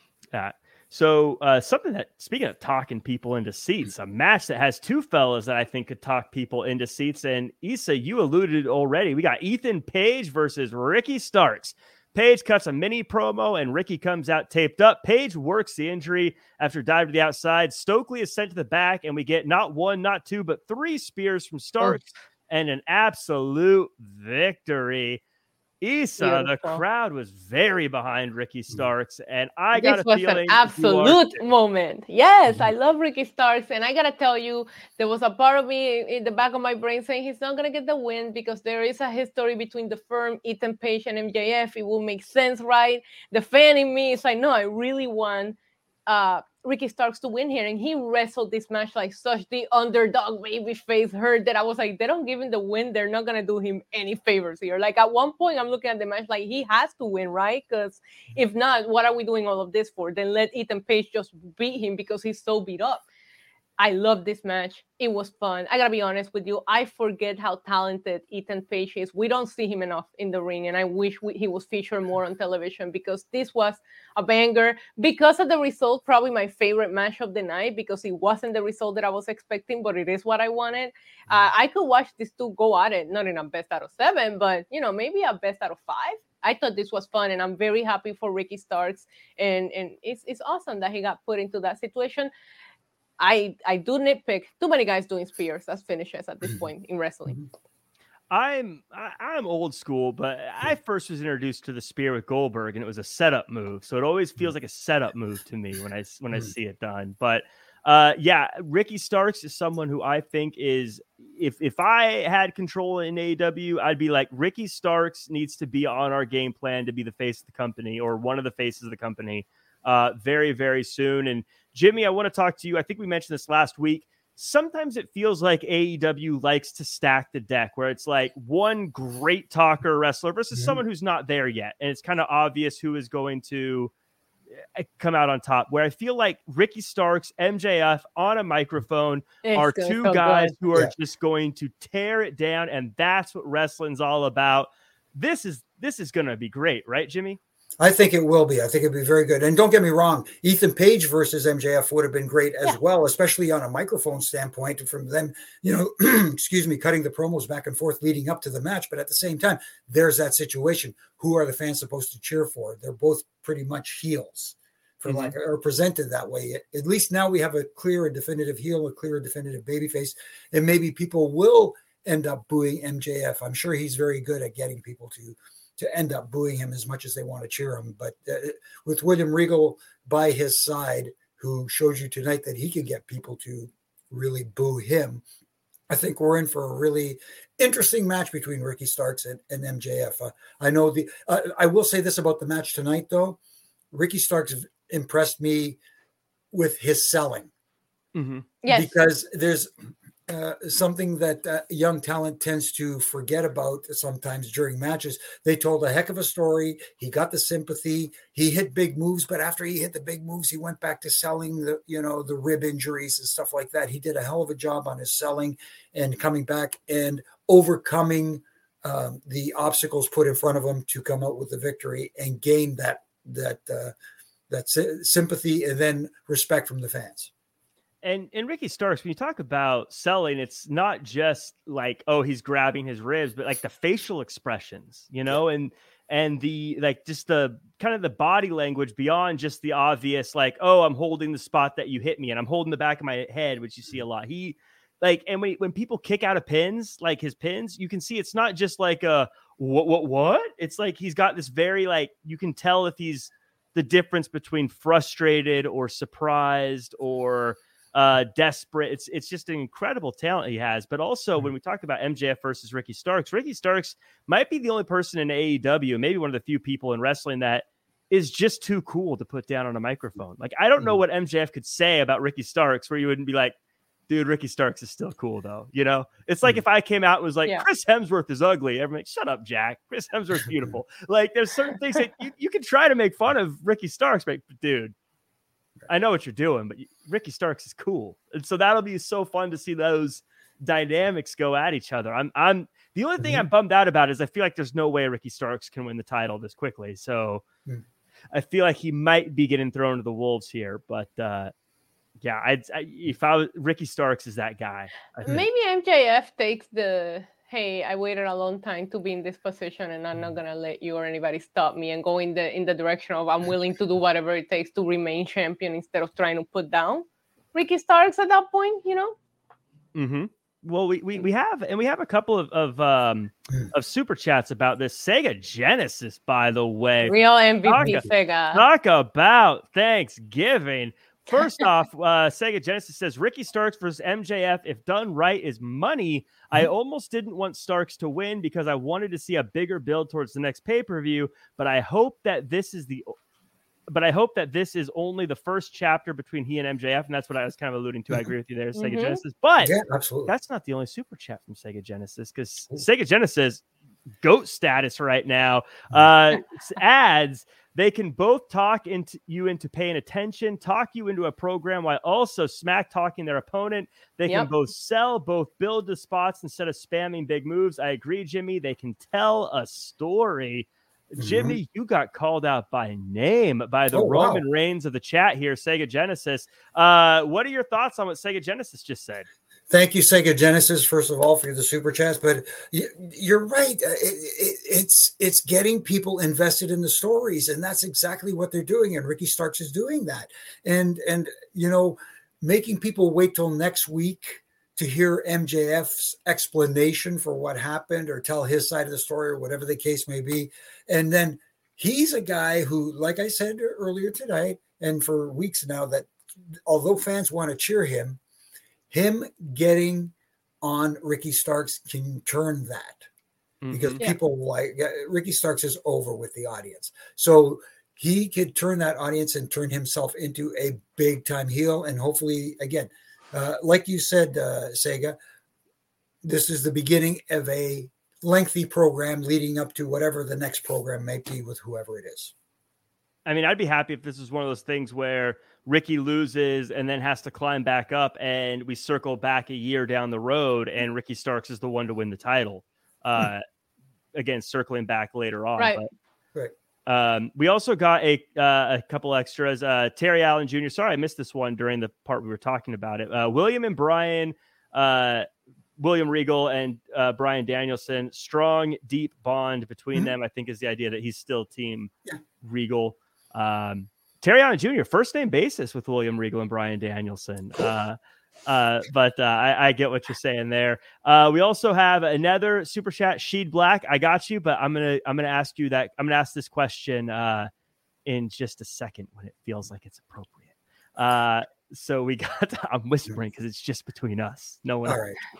So something that, speaking of talking people into seats, a match that has two fellas that I think could talk people into seats. And Issa, you alluded already. We got Ethan Page versus Ricky Starks. Page cuts a mini promo and Ricky comes out taped up. Page works the injury after dive to the outside. Stokely is sent to the back, and we get not one, not two, but three spears from Starks. And an absolute victory. Issa, the crowd was very behind Ricky Starks, and I got a feeling this was an absolute moment. Yes, I love Ricky Starks, and I gotta tell you, there was a part of me in the back of my brain saying he's not gonna get the win because there is a history between the firm, Ethan Page, and MJF. It will make sense, right? The fan in me is like, no, I really want Ricky Starks to win here, and he wrestled this match like such the underdog baby face hurt that I was like, they don't give him the win, they're not gonna do him any favors here. At one point I'm looking at the match like he has to win, right? Because if not, what are we doing all of this for? Then let Ethan Page just beat him because he's so beat up. I love this match. It was fun. I gotta be honest with you. I forget how talented Ethan Page is. We don't see him enough in the ring, and I wish he was featured more on television because this was a banger. Because of the result, probably my favorite match of the night because it wasn't the result that I was expecting, but it is what I wanted. I could watch these two go at it, not in a best out of 7, but maybe a best out of 5. I thought this was fun, and I'm very happy for Ricky Starks, and it's awesome that he got put into that situation. I do nitpick too many guys doing spears as finishes at this point in wrestling. I'm old school, but I first was introduced to the spear with Goldberg, and it was a setup move. So it always feels like a setup move to me when I see it done. But Ricky Starks is someone who I think is, if I had control in AEW, I'd be like, Ricky Starks needs to be on our game plan to be the face of the company or one of the faces of the company very, very soon. And Jimmy, I want to talk to you. I think we mentioned this last week. sometimes it feels like AEW likes to stack the deck where it's like one great talker wrestler versus someone who's not there yet. And it's kind of obvious who is going to come out on top, where I feel like Ricky Starks, MJF on a microphone are two guys who are just going to tear it down. And that's what wrestling's all about. This is going to be great, right, Jimmy? I think it will be. I think it'll be very good. And don't get me wrong, Ethan Page versus MJF would have been great as well, especially on a microphone standpoint from them, excuse me, cutting the promos back and forth leading up to the match. But at the same time, there's that situation. Who are the fans supposed to cheer for? They're both pretty much heels or presented that way. At least now we have a clear and definitive heel, a clear and definitive babyface, and maybe people will end up booing MJF. I'm sure he's very good at getting people to end up booing him as much as they want to cheer him. But with William Regal by his side, who showed you tonight that he can get people to really boo him, I think we're in for a really interesting match between Ricky Starks and MJF. I know I will say this about the match tonight, though. Ricky Starks impressed me with his selling. Yes. Because there's something that young talent tends to forget about sometimes during matches. They told a heck of a story. He got the sympathy. He hit big moves, but after he hit the big moves, he went back to selling the rib injuries and stuff like that. He did a hell of a job on his selling and coming back and overcoming the obstacles put in front of him to come out with the victory and gain that sympathy and then respect from the fans. And Ricky Starks, when you talk about selling, it's not just like, oh, he's grabbing his ribs, but like the facial expressions, and the like just the kind of the body language beyond just the obvious, like, oh, I'm holding the spot that you hit me and I'm holding the back of my head, which you see a lot. He like, and when people kick out of pins, like his pins, you can see it's not just like a what? It's like he's got this very like, you can tell if he's the difference between frustrated or surprised or desperate. It's just an incredible talent he has. But also when we talk about MJF versus Ricky Starks might be the only person in AEW, maybe one of the few people in wrestling that is just too cool to put down on a microphone. Like, I don't know what MJF could say about Ricky Starks where you wouldn't be like, dude, Ricky Starks is still cool though. It's like if I came out and was like, Chris Hemsworth is ugly. Everyone's like, shut up, Jack. Chris Hemsworth's beautiful. Like, there's certain things that you can try to make fun of Ricky Starks, but dude, I know what you're doing, but Ricky Starks is cool. And so that'll be so fun to see those dynamics go at each other. I'm the only thing I'm bummed out about is I feel like there's no way Ricky Starks can win the title this quickly. So I feel like he might be getting thrown to the wolves here, but if I was Ricky Starks is that guy. Maybe MJF takes hey, I waited a long time to be in this position and I'm not going to let you or anybody stop me, and go in the direction of I'm willing to do whatever it takes to remain champion instead of trying to put down Ricky Starks at that point, Well, we have a couple of super chats about this. Sega Genesis, by the way. Real MVP Sega. Talk about Thanksgiving. First off, Sega Genesis says Ricky Starks versus MJF, if done right, is money. I almost didn't want Starks to win because I wanted to see a bigger build towards the next pay-per-view, but I hope that this is only the first chapter between he and MJF, and that's what I was kind of alluding to. I agree with you there, Sega Genesis. But absolutely, that's not the only super chat from Sega Genesis, because Sega Genesis GOAT status right now adds they can both talk you into paying attention, talk you into a program while also smack talking their opponent. They can both sell, both build the spots instead of spamming big moves. I agree, Jimmy. They can tell a story. Jimmy, you got called out by name by the Roman Reigns of the chat here, Sega Genesis. What are your thoughts on what Sega Genesis just said? Thank you, Sega Genesis, first of all, for the super chats. But you're right. It's getting people invested in the stories, and that's exactly what they're doing. And Ricky Starks is doing that. And making people wait till next week to hear MJF's explanation for what happened or tell his side of the story or whatever the case may be. And then he's a guy who, like I said earlier tonight, and for weeks now, that although fans want to cheer him getting on Ricky Starks can turn that, because people like Ricky Starks is over with the audience. So he could turn that audience and turn himself into a big time heel. And hopefully, again, Like you said, Sega, this is the beginning of a lengthy program leading up to whatever the next program may be with whoever it is. I mean, I'd be happy if this is one of those things where Ricky loses and then has to climb back up, and we circle back a year down the road, and Ricky Starks is the one to win the title. Again, circling back later on. Right. Right. We also got a couple extras. Terry Allen Jr. Sorry, I missed this one during the part we were talking about it. William and Brian, William Regal and Brian Danielson. Strong, deep bond between them. I think is the idea that he's still team Regal. Terry Allen Jr. first name basis with William Regal and Brian Danielson. But I get what you're saying there. We also have another super chat, Sheed Black. I got you, but I'm gonna ask you that. I'm gonna ask this question in just a second when it feels like it's appropriate. So we got. I'm whispering because it's just between us. No one. All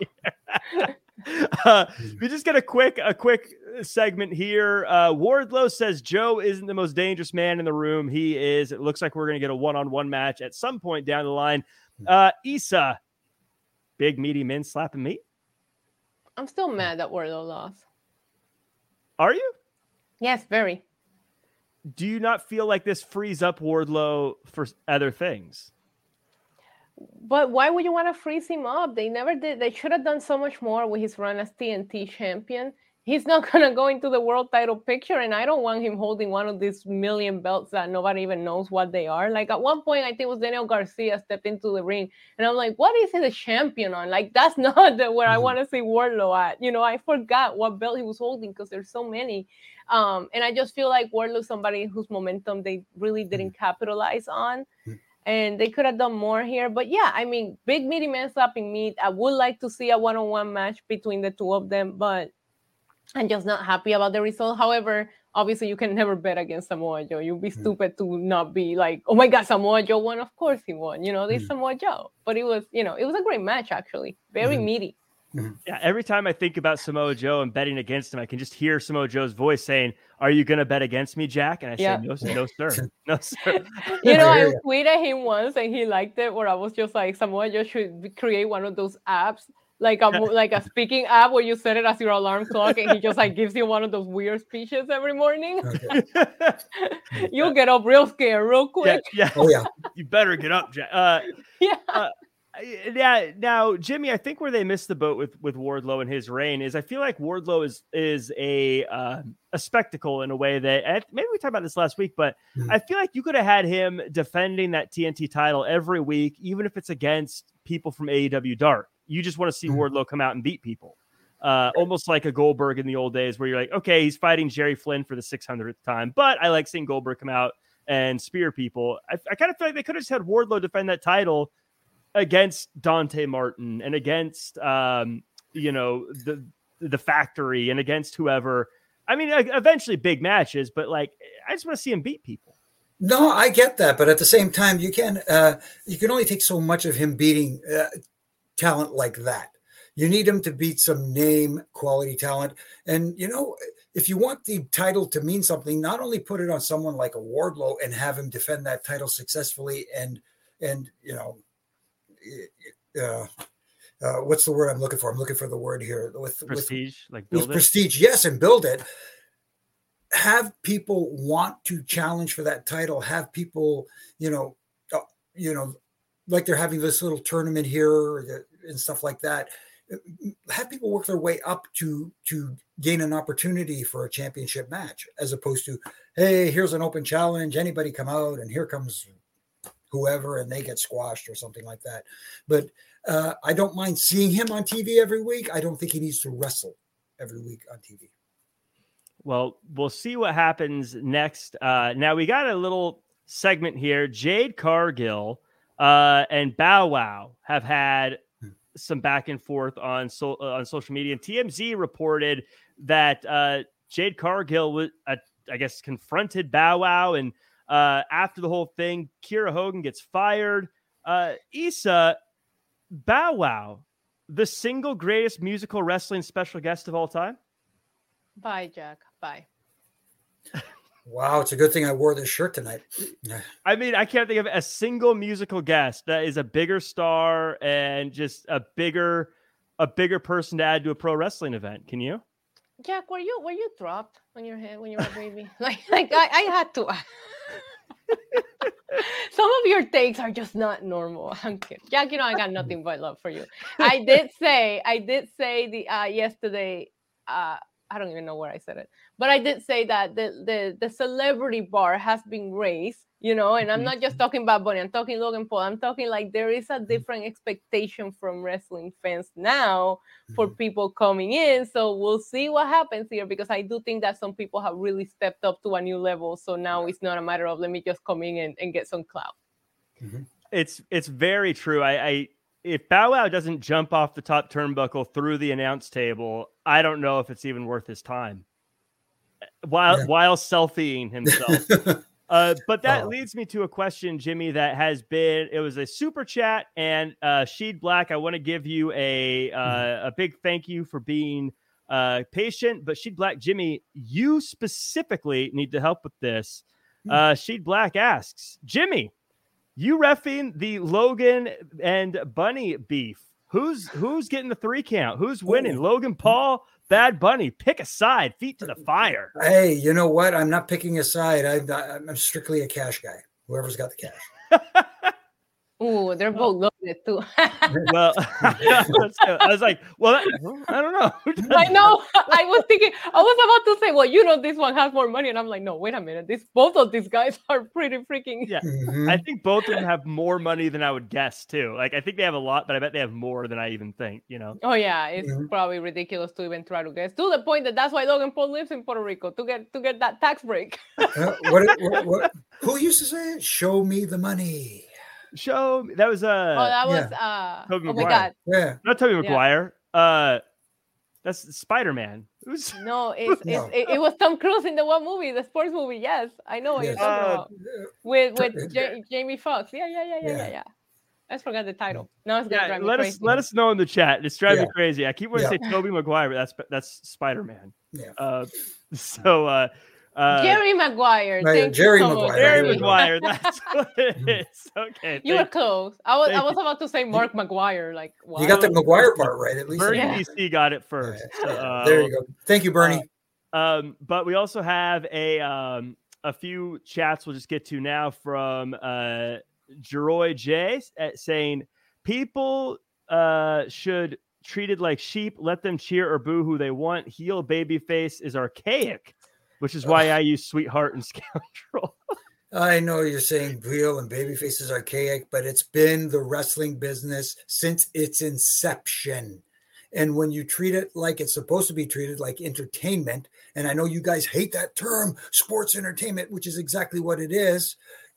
right. We just get a quick segment here. Wardlow says Joe isn't the most dangerous man in the room. He is. It looks like we're going to get a one-on-one match at some point down the line. Issa, big meaty men slapping meat. I'm still mad that Wardlow lost. Are you? Yes, very. Do you not feel like this frees up Wardlow for other things? But why would you want to freeze him up? They never did. They should have done so much more with his run as TNT champion. He's not going to go into the world title picture, and I don't want him holding one of these million belts that nobody even knows what they are. Like, at one point, I think it was Daniel Garcia stepped into the ring, and I'm like, what is he the champion on? Like, that's not where I want to see Wardlow at. You know, I forgot what belt he was holding because there's so many. And I just feel like Wardlow's somebody whose momentum they really didn't capitalize on. And they could have done more here. But yeah, I mean, big meaty men slapping meat. I would like to see a one-on-one match between the two of them, but I'm just not happy about the result. However, obviously you can never bet against Samoa Joe. You'd be stupid to not be like, oh my God, Samoa Joe won. Of course he won. You know, this Samoa Joe. But it was, you know, it was a great match, actually. Very meaty. Yeah, every time I think about Samoa Joe and betting against him, I can just hear Samoa Joe's voice saying, "Are you going to bet against me, Jack?" And I say, "No, sir. No, sir." You know, I tweeted him once and he liked it, where I was just like, Samoa Joe should create one of those apps, like a speaking app where you set it as your alarm clock and he just like gives you one of those weird speeches every morning. You'll get up real scared real quick. Yeah. Oh yeah. You better get up, Jack. Yeah. Now, Jimmy, I think where they missed the boat with Wardlow and his reign is I feel like Wardlow is a spectacle in a way that maybe we talked about this last week, but I feel like you could have had him defending that TNT title every week, even if it's against people from AEW Dark. You just want to see Wardlow come out and beat people, almost like a Goldberg in the old days, where you're like, okay, he's fighting Jerry Flynn for the 600th time, but I like seeing Goldberg come out and spear people. I kind of feel like they could have just had Wardlow defend that title against Dante Martin and against, you know, the Factory and against whoever. I mean, eventually big matches, but like, I just want to see him beat people. No, I get that. But at the same time, you can only take so much of him beating talent like that. You need him to beat some name quality talent. And, you know, if you want the title to mean something, not only put it on someone like a Wardlow and have him defend that title successfully and you know, what's the word I'm looking for? I'm looking for the word here with prestige, like build with it. Prestige. Yes. And build it. Have people want to challenge for that title. Have people, you know, like they're having this little tournament here and stuff like that. Have people work their way up to gain an opportunity for a championship match, as opposed to, hey, here's an open challenge. Anybody come out and here comes whoever and they get squashed or something like that. But I don't mind seeing him on TV every week. I don't think he needs to wrestle every week on TV. Well, we'll see what happens next. Now we got a little segment here. Jade Cargill and Bow Wow have had some back and forth on social media. And TMZ reported that Jade Cargill was, I guess, confronted Bow Wow, and after the whole thing, Kiera Hogan gets fired. Issa, Bow Wow, the single greatest musical wrestling special guest of all time? Bye, Jack. Bye. Wow, it's a good thing I wore this shirt tonight. I mean, I can't think of a single musical guest that is a bigger star and just a bigger person to add to a pro wrestling event. Can you? Jack, were you dropped on your head when you were a baby? like I had to. Some of your takes are just not normal. I'm kidding. Jack, I got nothing but love for you. I did say the yesterday. I don't even know where I said it, but I did say that the celebrity bar has been raised, and I'm not just talking about Bunny. I'm talking Logan Paul. I'm talking like there is a different expectation from wrestling fans now for people coming in. So we'll see what happens here, because I do think that some people have really stepped up to a new level. So now it's not a matter of let me just come in and get some clout. Mm-hmm. It's very true. If Bow Wow doesn't jump off the top turnbuckle through the announce table, I don't know if it's even worth his time while selfieing himself. But that leads me to a question, Jimmy, that it was a super chat, and Sheed Black, I want to give you a big thank you for being patient. But Sheed Black, Jimmy, you specifically need to help with this. Sheed Black asks, Jimmy, you reffing the Logan and Bunny beef. Who's getting the 3 count? Who's winning? Logan Paul, Bad Bunny. Pick a side. Feet to the fire. Hey, you know what? I'm not picking a side. I'm strictly a cash guy. Whoever's got the cash. Ooh, they're both loaded too. Well, I was like, well, I don't know. I know. I was about to say, well, this one has more money. And I'm like, no, wait a minute. Both of these guys are pretty freaking. Yeah. I think both of them have more money than I would guess too. Like, I think they have a lot, but I bet they have more than I even think, Oh yeah. It's probably ridiculous to even try to guess, to the point that that's why Logan Paul lives in Puerto Rico, to get that tax break. What? Who used to say it? Show me the money. That was Tobey Maguire. My God. Yeah. Not Tobey Maguire. That's Spider-Man. No, it was Tom Cruise in the one movie, the sports movie. Yes, I know what you're talking about. With Jamie Foxx. Yeah. I just forgot the title. Now it's gonna drive me crazy. Let us know in the chat. It's driving me crazy. I keep wanting to say Tobey Maguire, but that's Spider-Man. Yeah. Jerry Maguire. Jerry Maguire. Jerry Maguire. That's what it is. Okay. You were close. I was about to say Mark Maguire. Like, wow. You got the Maguire part right, at least. Bernie DC got it first. There you go. Thank you, Bernie. But we also have a few chats we'll just get to now from Jeroy J saying people should treated like sheep. Let them cheer or boo who they want. Heel babyface is archaic, which is why I use sweetheart and scoundrel. I know you're saying heel and babyface is archaic, but it's been the wrestling business since its inception. And when you treat it like it's supposed to be treated, like entertainment, and I know you guys hate that term, sports entertainment, which is exactly what it is.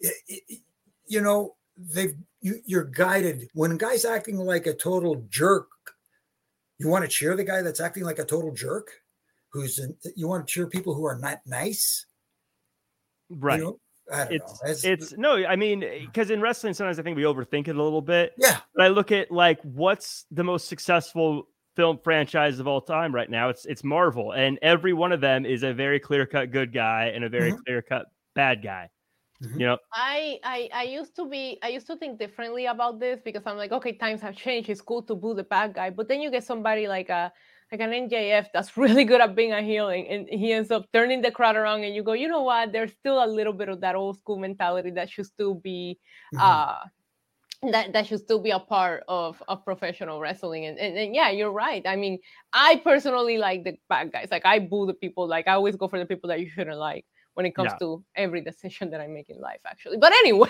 You're guided. When a guy's acting like a total jerk, you want to cheer the guy that's acting like a total jerk? You want to cheer people who are not nice, right? I don't know. No, I mean, because in wrestling, sometimes I think we overthink it a little bit. Yeah. But I look at like what's the most successful film franchise of all time right now. It's Marvel, and every one of them is a very clear-cut good guy and a very clear-cut bad guy. I used to think differently about this, because I'm like, okay, times have changed. It's cool to boo the bad guy, but then you get somebody like an NJF that's really good at being a heel, and he ends up turning the crowd around, and you go, you know what? There's still a little bit of that old school mentality that should still be that should still be a part of professional wrestling. And yeah, you're right. I mean, I personally like the bad guys. Like, I boo the people. Like, I always go for the people that you shouldn't like when it comes to every decision that I make in life, actually. But anyway.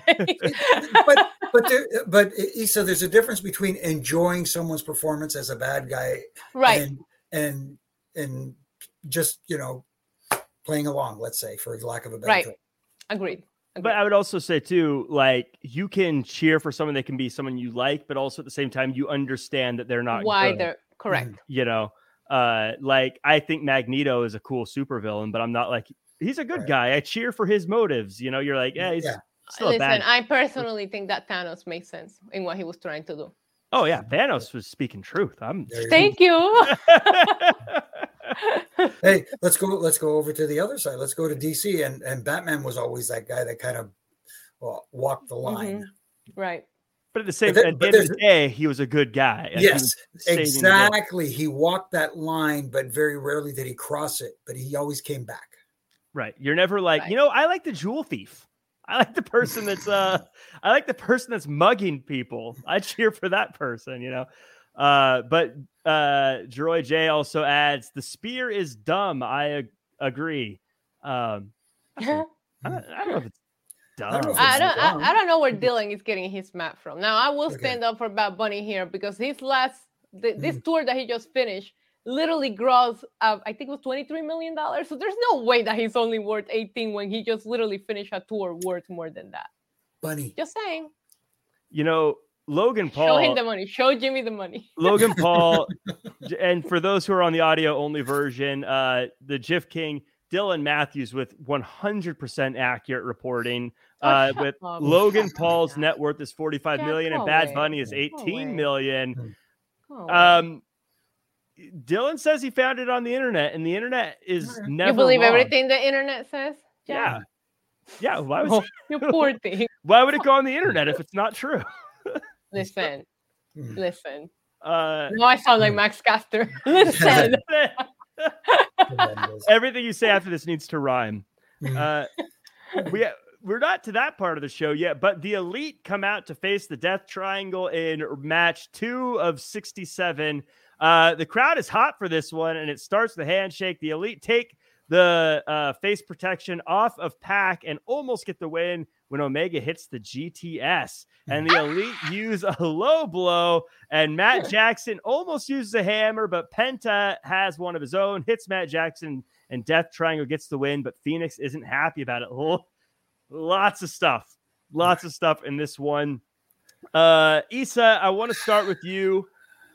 but Issa, there's a difference between enjoying someone's performance as a bad guy, right, and just, playing along, let's say, for lack of a better term. Agreed. But I would also say too, like, you can cheer for someone that can be someone you like, but also at the same time you understand that they're not why good. They're correct. Like, I think Magneto is a cool supervillain, but I'm not like, he's a good guy. I cheer for his motives. You're like, he's still a bad. I personally think that Thanos makes sense in what he was trying to do. Oh yeah, Thanos was speaking truth. Thank you. Hey, let's go over to the other side. Let's go to DC, and Batman was always that guy that kind of walked the line. Right. But at the end of the day, he was a good guy. Yes, exactly. He walked that line, but very rarely did he cross it. But he always came back. Right. You're never like, I like the jewel thief. I like the person that's mugging people. I cheer for that person, But Jeroy J also adds, the spear is dumb. I agree. I don't know if it's dumb. I don't know where Dylan is getting his map from. Now I will stand up for Bad Bunny here because his this tour that he just finished literally grossed I think it was $23 million. So there's no way that he's only worth 18 when he just literally finished a tour worth more than that. Bunny. Just saying. Logan Paul. Show him the money. Show Jimmy the money. Logan Paul, and for those who are on the audio only version, the GIF King, Dylan Matthews with 100% accurate reporting. With Logan Paul's net worth is $45 million and Bad Bunny is $18 million. Dylan says he found it on the internet, and the internet is never. You believe wrong. Everything the internet says? Yeah. Why was you poor thing? Why would it go on the internet if it's not true? Listen. Now I sound like Max Caster. Listen. Everything you say after this needs to rhyme. We're not to that part of the show yet, but the Elite come out to face the Death Triangle in match 2 of 67. The crowd is hot for this one, and it starts with a handshake. The Elite take the face protection off of Pac and almost get the win when Omega hits the GTS. And the Elite use a low blow, and Matt Jackson almost uses a hammer, but Penta has one of his own, hits Matt Jackson, and Death Triangle gets the win, but Phoenix isn't happy about it. Lots of stuff in this one. Issa, I want to start with you.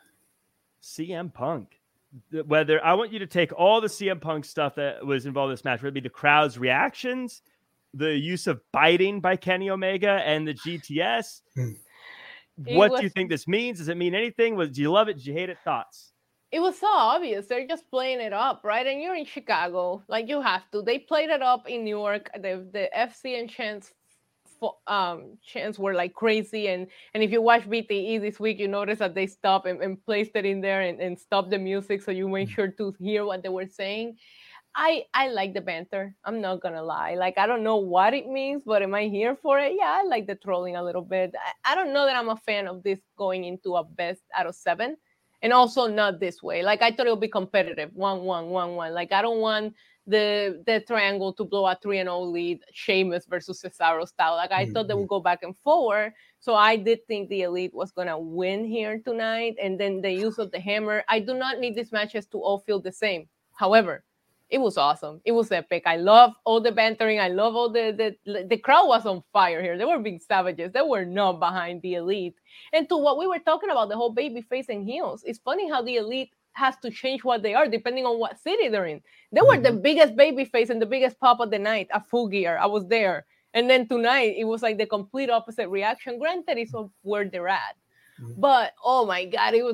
CM Punk. I want you to take all the CM Punk stuff that was involved in this match, whether it be the crowd's reactions, the use of biting by Kenny Omega, and the GTS. What do you think this means? Does it mean anything? Do you love it? Did you hate it? Thoughts? It was so obvious. They're just playing it up, right? And you're in Chicago, like you have to. They played it up in New York. The FC and chants were like crazy. And if you watch BTE this week, you notice that they stopped and placed it in there and stopped the music, so you make sure to hear what they were saying. I like the banter. I'm not gonna lie. Like, I don't know what it means, but am I here for it? Yeah, I like the trolling a little bit. I don't know that I'm a fan of this going into a best out of 7. And also not this way. Like, I thought it would be competitive. 1-1, 1-1. Like, I don't want the triangle to blow a 3-0 lead, Sheamus versus Cesaro style. Like, I thought they would go back and forward. So I did think the Elite was going to win here tonight. And then the use of the hammer. I do not need these matches to all feel the same. However, it was awesome. It was epic. I love all the bantering. I love all the crowd was on fire here. They were being savages. They were not behind the Elite. And to what we were talking about, the whole baby face and heels, it's funny how the Elite has to change what they are depending on what city they're in. They were the biggest baby face and the biggest pop of the night at Full Gear. I was there. And then tonight, it was like the complete opposite reaction. Granted, it's where they're at. But, oh my God, it was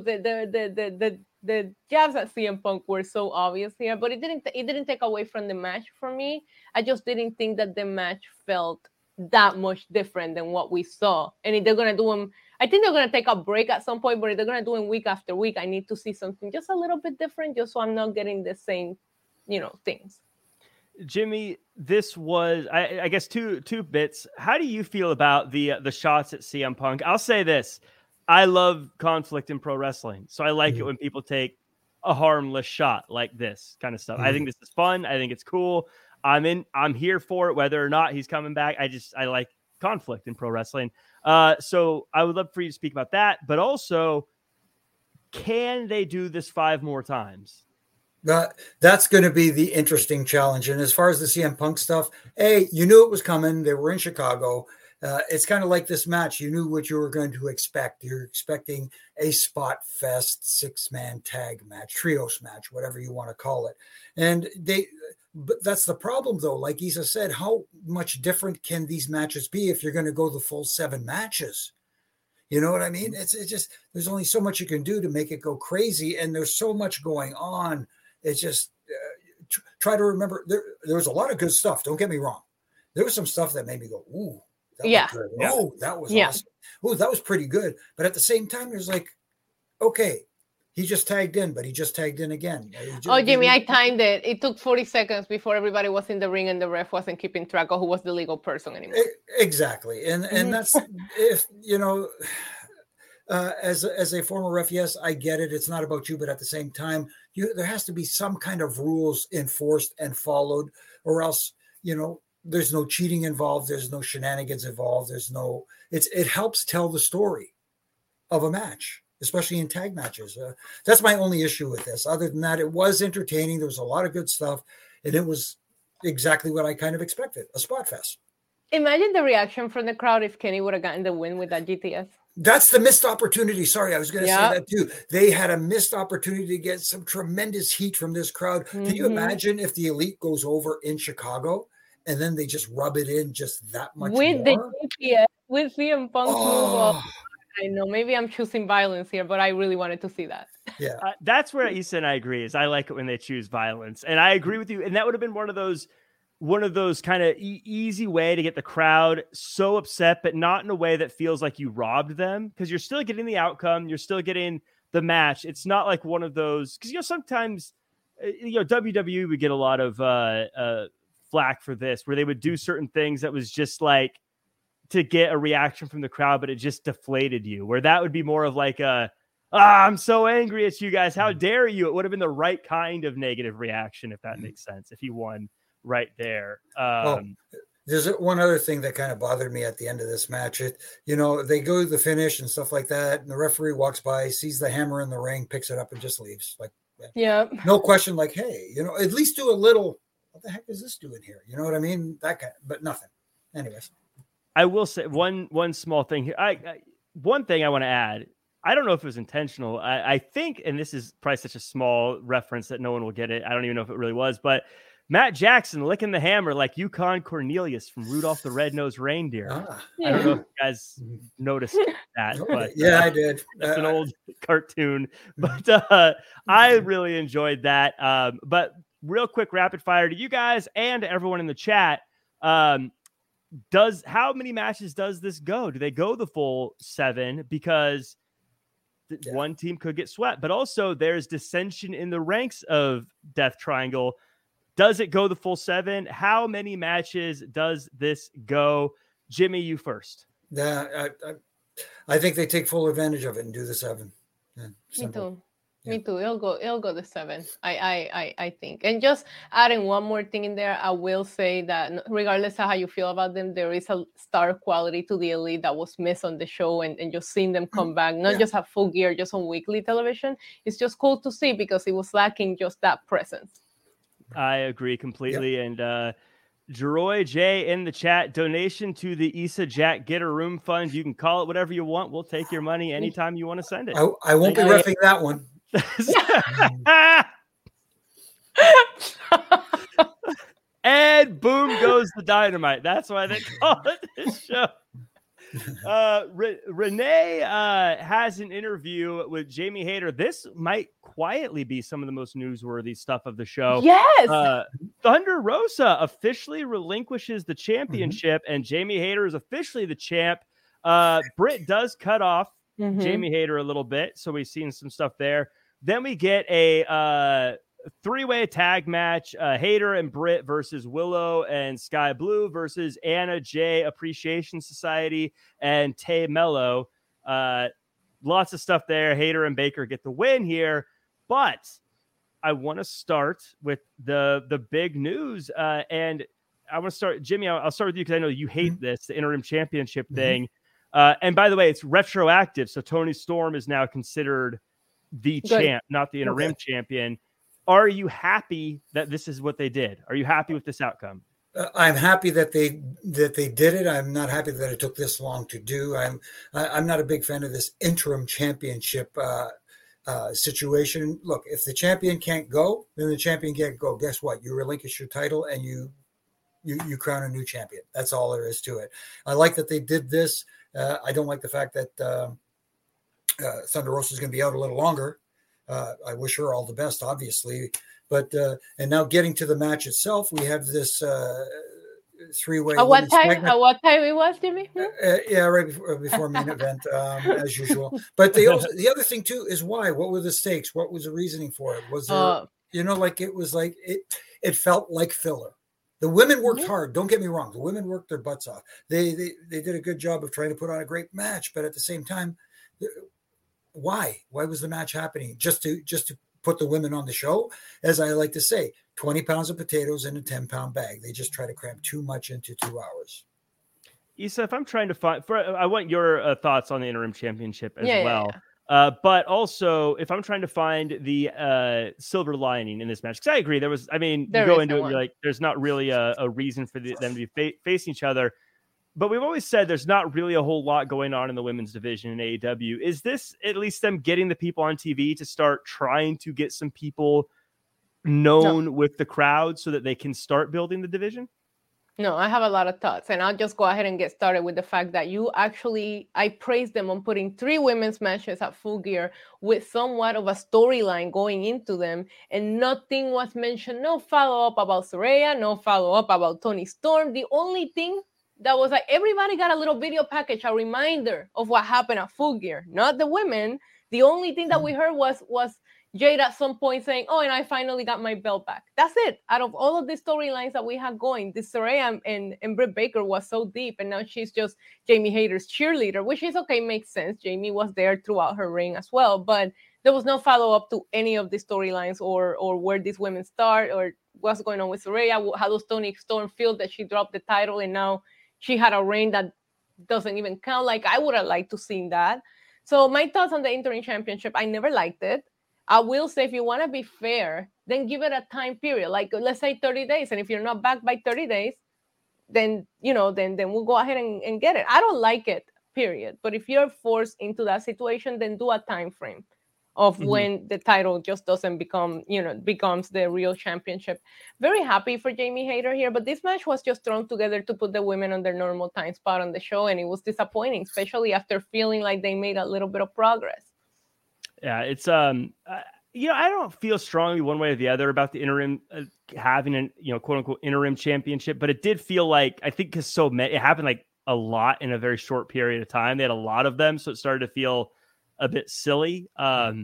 the jabs at CM Punk were so obvious here, but it didn't take away from the match for me. I just didn't think that the match felt that much different than what we saw. And if they're gonna do them, I think they're gonna take a break at some point, but if they're gonna do them week after week, I need to see something just a little bit different, just so I'm not getting the same, things. Jimmy, this was, I guess, two bits. How do you feel about the shots at CM Punk? I'll say this. I love conflict in pro wrestling. So I like it when people take a harmless shot like this kind of stuff. I think this is fun. I think it's cool. I'm here for it, whether or not he's coming back. I like conflict in pro wrestling. So I would love for you to speak about that, but also, can they do this 5 more times? That's going to be the interesting challenge. And as far as the CM Punk stuff, hey, you knew it was coming. They were in Chicago. It's kind of like this match. You knew what you were going to expect. You're expecting a spot fest 6-man tag match, trios match, whatever you want to call it. And but that's the problem, though. Like Issa said, how much different can these matches be if you're going to go the full 7 matches? You know what I mean? It's just, there's only so much you can do to make it go crazy. And there's so much going on. It's just, try to remember. There was a lot of good stuff. Don't get me wrong. There was some stuff that made me go, ooh, that was good. Yeah. Oh, that was awesome. Oh, that was pretty good. But at the same time, there's like, okay, he just tagged in, but he just tagged in again. Jimmy, I timed it. It took 40 seconds before everybody was in the ring and the ref wasn't keeping track of who was the legal person anymore. Exactly. And that's, if, as a former ref, yes, I get it. It's not about you, but at the same time, there has to be some kind of rules enforced and followed, or else, there's no cheating involved. There's no shenanigans involved. It helps tell the story of a match, especially in tag matches. That's my only issue with this. Other than that, it was entertaining. There was a lot of good stuff, and it was exactly what I kind of expected, a spot fest. Imagine the reaction from the crowd if Kenny would have gotten the win with that GTS. That's the missed opportunity. Sorry, I was going to say that too. They had a missed opportunity to get some tremendous heat from this crowd. Can you imagine if the Elite goes over in Chicago and then they just rub it in just that much with more? The GTS, with CM Punk's move. I know, maybe I'm choosing violence here, but I really wanted to see that. Yeah, that's where Issa and I agree. Is I like it when they choose violence, and I agree with you. And that would have been one of those kind of easy way to get the crowd so upset, but not in a way that feels like you robbed them, because you're still getting the outcome, you're still getting the match. It's not like one of those, because sometimes WWE would get a lot of flack for this, where they would do certain things that was just like to get a reaction from the crowd, but it just deflated you, where that would be more of like I'm so angry at you guys, how dare you. It would have been the right kind of negative reaction, if that makes sense, if he won right there. There's one other thing that kind of bothered me at the end of this match. They go to the finish and stuff like that, and the referee walks by, sees the hammer in the ring, picks it up and just leaves. Like, no question, like, hey, at least do a little, what the heck is this doing here? You know what I mean? That kind, but nothing. Anyways, I will say one small thing here. One thing I want to add, I don't know if it was intentional. I think, and this is probably such a small reference that no one will get it. I don't even know if it really was, but Matt Jackson licking the hammer like Yukon Cornelius from Rudolph the Red-Nosed Reindeer. I don't know if you guys noticed that, but I did. It's an old cartoon, but I really enjoyed that. But real quick, rapid fire to you guys and to everyone in the chat. How many matches does this go? Do they go the full 7? Because one team could get swept, but also there's dissension in the ranks of Death Triangle. Does it go the full 7? How many matches does this go? Jimmy, you first. Yeah, I think they take full advantage of it and do the 7. Yeah, Me too. It'll go the 7. I think. And just adding one more thing in there, I will say that regardless of how you feel about them, there is a star quality to the Elite that was missed on the show, and just seeing them come back, not just have Full Gear, just on weekly television. It's just cool to see, because it was lacking just that presence. I agree completely. Yep. And Jeroy J in the chat, donation to the Issa Jack Get a Room Fund. You can call it whatever you want. We'll take your money anytime you want to send it. I won't be reffing that one. And boom goes the dynamite. That's why they call it this show. Renee has an interview with Jamie Hayter. This might quietly be some of the most newsworthy stuff of the show. Yes. Thunder Rosa officially relinquishes the championship, and Jamie Hayter is officially the champ. Britt does cut off Jamie Hayter a little bit, so we've seen some stuff there. Then we get a 3-way tag match, Hayter and Britt versus Willow and Sky Blue versus Anna J Appreciation Society and Tay Mello. Lots of stuff there. Hayter and Baker get the win here, but I want to start with the big news. And I want to start, Jimmy, I'll start with you, because I know you hate this, the interim championship thing. And by the way, it's retroactive. So Tony Storm is now considered the champ, not the interim champion. Are you happy that this is what they did? Are you happy with this outcome? I'm happy that they did it. I'm not happy that it took this long to do. I'm not a big fan of this interim championship situation. Look, if the champion can't go, then the champion can't go. Guess what? You relinquish your title and you crown a new champion. That's all there is to it. I like that they did this. I don't like the fact that Thunder Rosa is going to be out a little longer. I wish her all the best, obviously, But and now getting to the match itself, we have this three-way. At what time? At what time it was, Jimmy? Yeah, right before main event, as usual. But the other thing too is why? What were the stakes? What was the reasoning for it? Was there, it felt like filler. The women worked hard. Don't get me wrong. The women worked their butts off. They did a good job of trying to put on a great match. But at the same time, why? Why was the match happening? Just to put the women on the show? As I like to say, 20 pounds of potatoes in a 10-pound bag. They just try to cram too much into 2 hours. Issa, if I'm trying to find, I want your thoughts on the interim championship as well. Yeah. But also, if I'm trying to find the silver lining in this match, because I agree, you go into it and you're like, there's not really a reason for them to be facing each other. But we've always said there's not really a whole lot going on in the women's division in AEW. Is this at least them getting the people on TV to start trying to get some people known with the crowd so that they can start building the division? No, I have a lot of thoughts, and I'll just go ahead and get started with the fact that I praised them on putting 3 women's matches at Full Gear with somewhat of a storyline going into them, and nothing was mentioned. No follow-up about Saraya, no follow-up about Toni Storm. The only thing that was like, everybody got a little video package, a reminder of what happened at Full Gear, not the women. The only thing that we heard was Jade at some point saying, "Oh, and I finally got my belt back." That's it. Out of all of the storylines that we had going, this Saraya and Britt Baker was so deep, and now she's just Jamie Hayter's cheerleader, which is okay, makes sense. Jamie was there throughout her reign as well, but there was no follow-up to any of the storylines or where these women start or what's going on with Saraya. How does Toni Storm feel that she dropped the title and now she had a reign that doesn't even count? Like, I would have liked to see that. So my thoughts on the interim championship, I never liked it. I will say, if you want to be fair, then give it a time period. Like, let's say 30 days. And if you're not back by 30 days, then we'll go ahead and get it. I don't like it, period. But if you're forced into that situation, then do a time frame of when the title just doesn't becomes the real championship. Very happy for Jamie Hayter here, but this match was just thrown together to put the women on their normal time spot on the show, and it was disappointing, especially after feeling like they made a little bit of progress. Yeah, it's I don't feel strongly one way or the other about the interim having an quote unquote interim championship, but it did feel like, I think because it happened like a lot in a very short period of time. They had a lot of them, so it started to feel a bit silly. I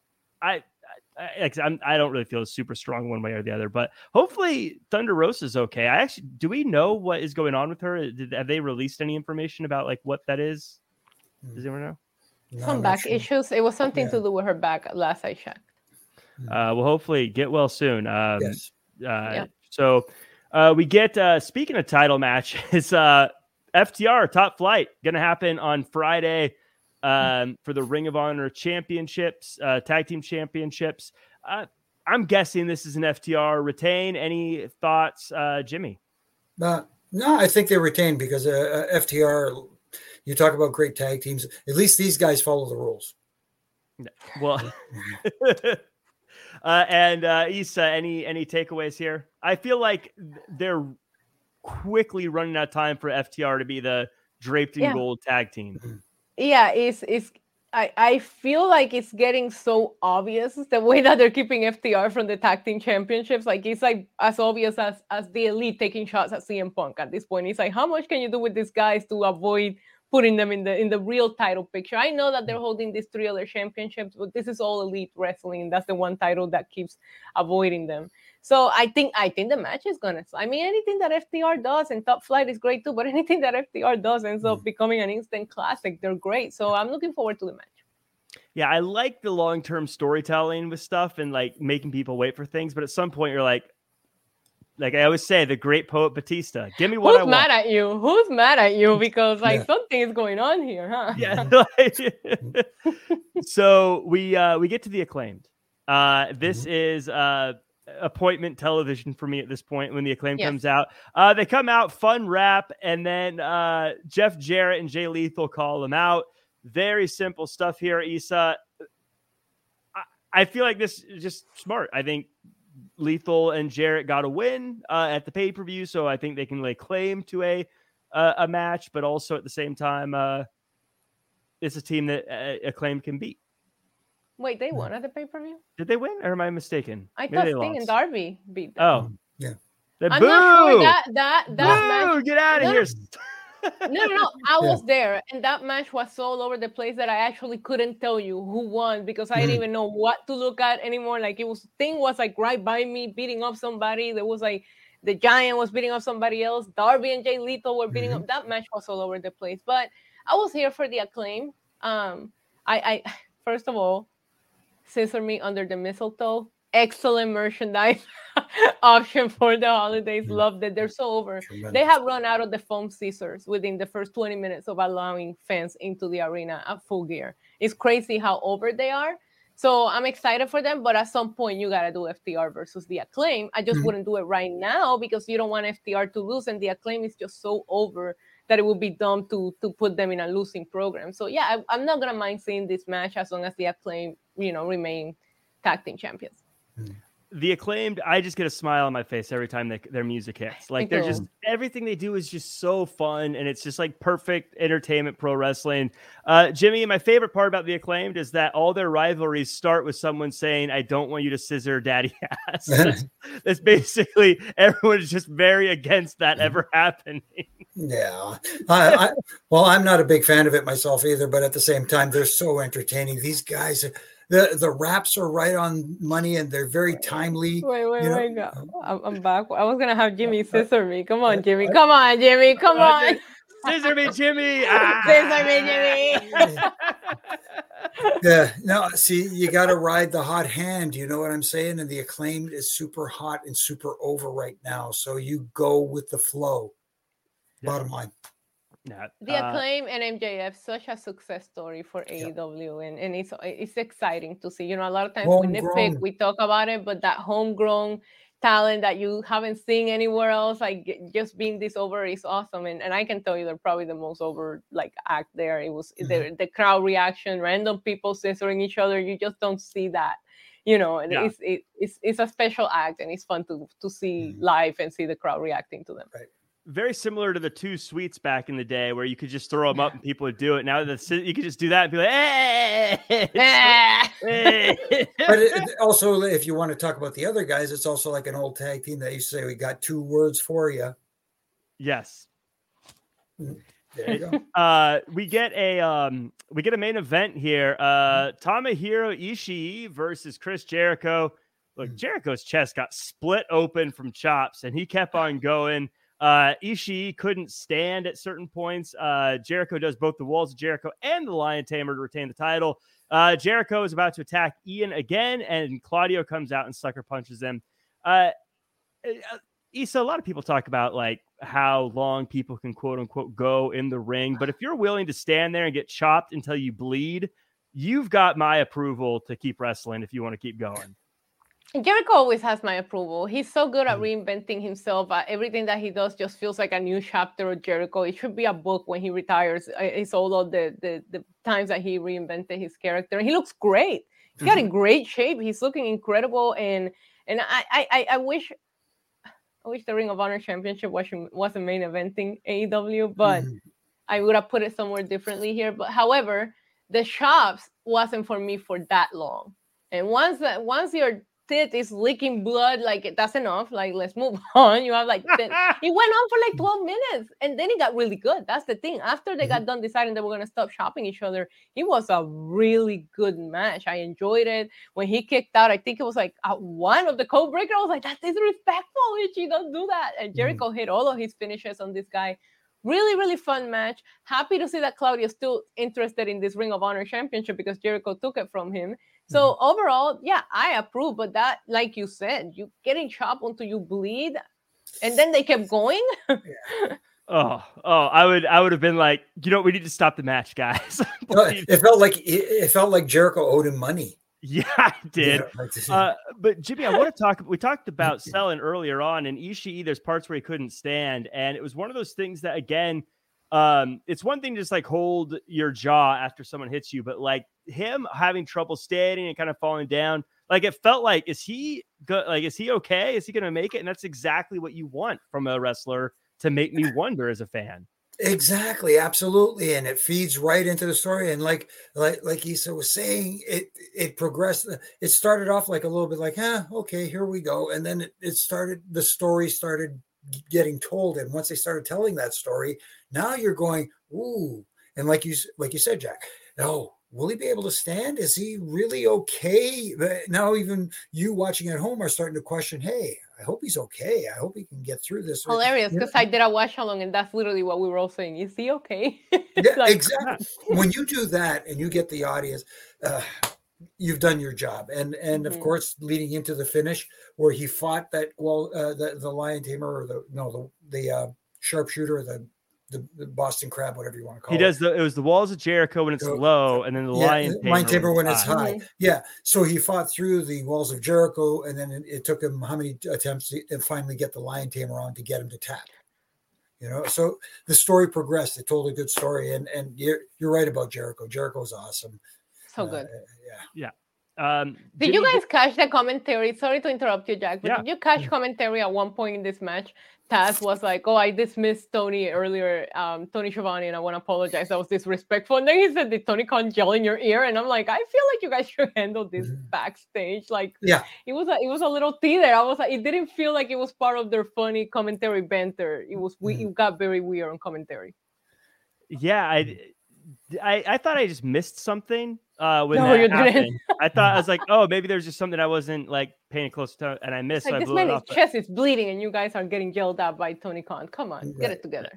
don't really feel super strong one way or the other, but hopefully Thunder Rosa is okay. Do we know what is going on with her? Have they released any information about like what that is? Does anyone know? Some back issues. It was something to do with her back last I checked. Well, hopefully get well soon. Yes. So we get, speaking of title matches, FTR Top Flight going to happen on Friday for the Ring of Honor championships, tag team championships. I'm guessing this is an FTR retain. Any thoughts, Jimmy? No, I think they retain because FTR, you talk about great tag teams. At least these guys follow the rules. Well, and Issa, any takeaways here? I feel like they're quickly running out of time for FTR to be the draped in gold tag team. Yeah, I feel like it's getting so obvious the way that they're keeping FTR from the tag team championships. Like, it's like as obvious as the Elite taking shots at CM Punk at this point. It's like, how much can you do with these guys to avoid putting them in the real title picture? I know that they're holding these 3 other championships, but this is all Elite wrestling. That's the one title that keeps avoiding them. So I think the match is gonna. I mean, anything that FTR does and Top Flight is great too, but anything that FTR does ends up becoming an instant classic. They're great. So I'm looking forward to the match. Yeah, I like the long-term storytelling with stuff and like making people wait for things, but at some point you're like I always say, the great poet Batista, give me what I want. Who's mad at you? Because something is going on here, huh? Yeah. So we get to the Acclaimed. This is appointment television for me at this point when the Acclaim comes out. They come out, fun rap, and then Jeff Jarrett and Jay Lethal call them out. Very simple stuff here, Issa. I feel like this is just smart. I think Lethal and Jarrett got a win at the pay-per-view, so I think they can lay claim to a match, but also at the same time, it's a team that Acclaim can beat. Wait, they won at the pay-per-view? Did they win, or am I mistaken? I Maybe thought they Sting and lost. Darby beat them. Oh, Yeah. I'm not sure that match. Get out of here. No. I Yeah. was there, and that match was so all over the place that I actually couldn't tell you who won because I didn't even know what to look at anymore. Like Sting was like right by me beating up somebody. There was like the Giant was beating up somebody else. Darby and Jay Lethal were beating up. That match was all over the place. But I was here for the Acclaim. I first of all, Scissor Me Under the Mistletoe. Excellent merchandise option for the holidays. Loved it. They're so over. Tremendous. They have run out of the foam scissors within the first 20 minutes of allowing fans into the arena at Full Gear. It's crazy how over they are. So I'm excited for them, but at some point you gotta do FTR versus the Acclaim. I just wouldn't do it right now because you don't want FTR to lose, and the Acclaim is just so over that it would be dumb to put them in a losing program. So yeah, I'm not gonna mind seeing this match as long as the Acclaim, remain tag team champions. The Acclaimed, I just get a smile on my face every time their music hits. Like they're just, everything they do is just so fun, and it's just like perfect entertainment pro wrestling. Jimmy, my favorite part about the Acclaimed is that all their rivalries start with someone saying, "I don't want you to scissor daddy ass." That's basically, everyone's just very against that ever happening. Yeah. Well, I'm not a big fan of it myself either, but at the same time, they're so entertaining. These guys, the raps are right on money, and they're very timely. Wait. I'm back. I was going to have Jimmy scissor me. Come on, Jimmy. Come on, Jimmy. Come on. Scissor me, Jimmy. Scissor me, Jimmy. Yeah. No, see, you got to ride the hot hand. You know what I'm saying? And the Acclaimed is super hot and super over right now. So you go with the flow. Bottom line. The Acclaim and MJF, such a success story for AEW, and it's exciting to see. A lot of times we nitpick, we talk about it, but that homegrown talent that you haven't seen anywhere else, like just being this over, is awesome. And I can tell you they're probably the most over act there. It was the crowd reaction, random people scissoring each other. You just don't see that. It's a special act, and it's fun to see live and see the crowd reacting to them. Right. Very similar to the two sweets back in the day where you could just throw them up and people would do it. Now you could just do that and be like, hey. But also, if you want to talk about the other guys, it's also like an old tag team that used to say, "We got 2 words for you." Yes. There you go. We get a main event here. Tomohiro Ishii versus Chris Jericho. Look, Jericho's chest got split open from chops, and he kept on going. Ishii couldn't stand at certain points. Jericho does both the Walls of Jericho and the Lion Tamer to retain the title. Jericho is about to attack Ian again, and Claudio comes out and sucker punches him. Issa, a lot of people talk about how long people can quote unquote go in the ring, but if you're willing to stand there and get chopped until you bleed, you've got my approval to keep wrestling if you want to keep going. Jericho always has my approval. He's so good at reinventing himself. Everything that he does just feels like a new chapter of Jericho. It should be a book when he retires. It's all of the times that he reinvented his character. And he looks great. He's got in great shape. He's looking incredible. And I wish the Ring of Honor Championship wasn't main eventing AEW, but I would have put it somewhere differently here. But however, the chops wasn't for me for that long. And once your tit is leaking blood, that's enough. Let's move on. You have it went on for 12 minutes, and then it got really good. That's the thing. After they got done deciding they were gonna stop shopping each other, it was a really good match. I enjoyed it. When he kicked out, I think it was one of the code breaker. I was like, that's disrespectful. Ishii, don't do that. And Jericho hit all of his finishes on this guy. Really, really fun match. Happy to see that Claudio is still interested in this Ring of Honor Championship because Jericho took it from him. So overall, yeah, I approve. But that, like you said, you getting chopped until you bleed, and then they kept going. I would have been like, we need to stop the match, guys. It felt like Jericho owed him money. Yeah, I did. But Jimmy, we talked about selling earlier on, and Ishii, there's parts where he couldn't stand. And it was one of those things that, again, it's one thing to just hold your jaw after someone hits you, but him having trouble standing and kind of falling down, it felt like, is he good? Is he okay? Is he going to make it? And that's exactly what you want from a wrestler, to make me wonder as a fan. Exactly, absolutely, and it feeds right into the story. And like Issa was saying, it progressed. It started off like a little bit like, okay, here we go, and then the story started getting told. And once they started telling that story, now you're going, ooh, and like you said, Jack, oh, will he be able to stand? Is he really okay? Now even you watching at home are starting to question, hey, I hope he's okay. I hope he can get through this. Hilarious, because I did a watch along, and that's literally what we were all saying. Is he okay? Yeah, Like, exactly. When you do that and you get the audience, you've done your job. And of course, leading into the finish where he fought that the lion tamer or the sharpshooter or the Boston Crab, whatever you want to call it. He does it was the Walls of Jericho when it's low, and then the lion tamer when it's high. Yeah. So he fought through the Walls of Jericho, and then it took him how many attempts to finally get the lion tamer on to get him to tap. So the story progressed. It told a good story, and you're right about Jericho. Jericho's awesome. So good. Yeah. Did you guys catch the commentary? Sorry to interrupt you, Jack, but did you catch commentary at one point in this match? Taz was like, "Oh, I dismissed Tony earlier, Tony Schiavone, and I want to apologize. That was disrespectful." And then he said, "Did Tony Khan yell in your ear?" And I'm like, I feel like you guys should handle this backstage. Like, it was a little tea there. I was like, it didn't feel like it was part of their funny commentary banter. It got very weird on commentary. Yeah, I thought I just missed something when that happened. I was like, oh, maybe there's just something I wasn't like paying close to, and I missed. Like, so this man's chest is bleeding, and you guys are getting yelled at by Tony Khan. Come on, get it together.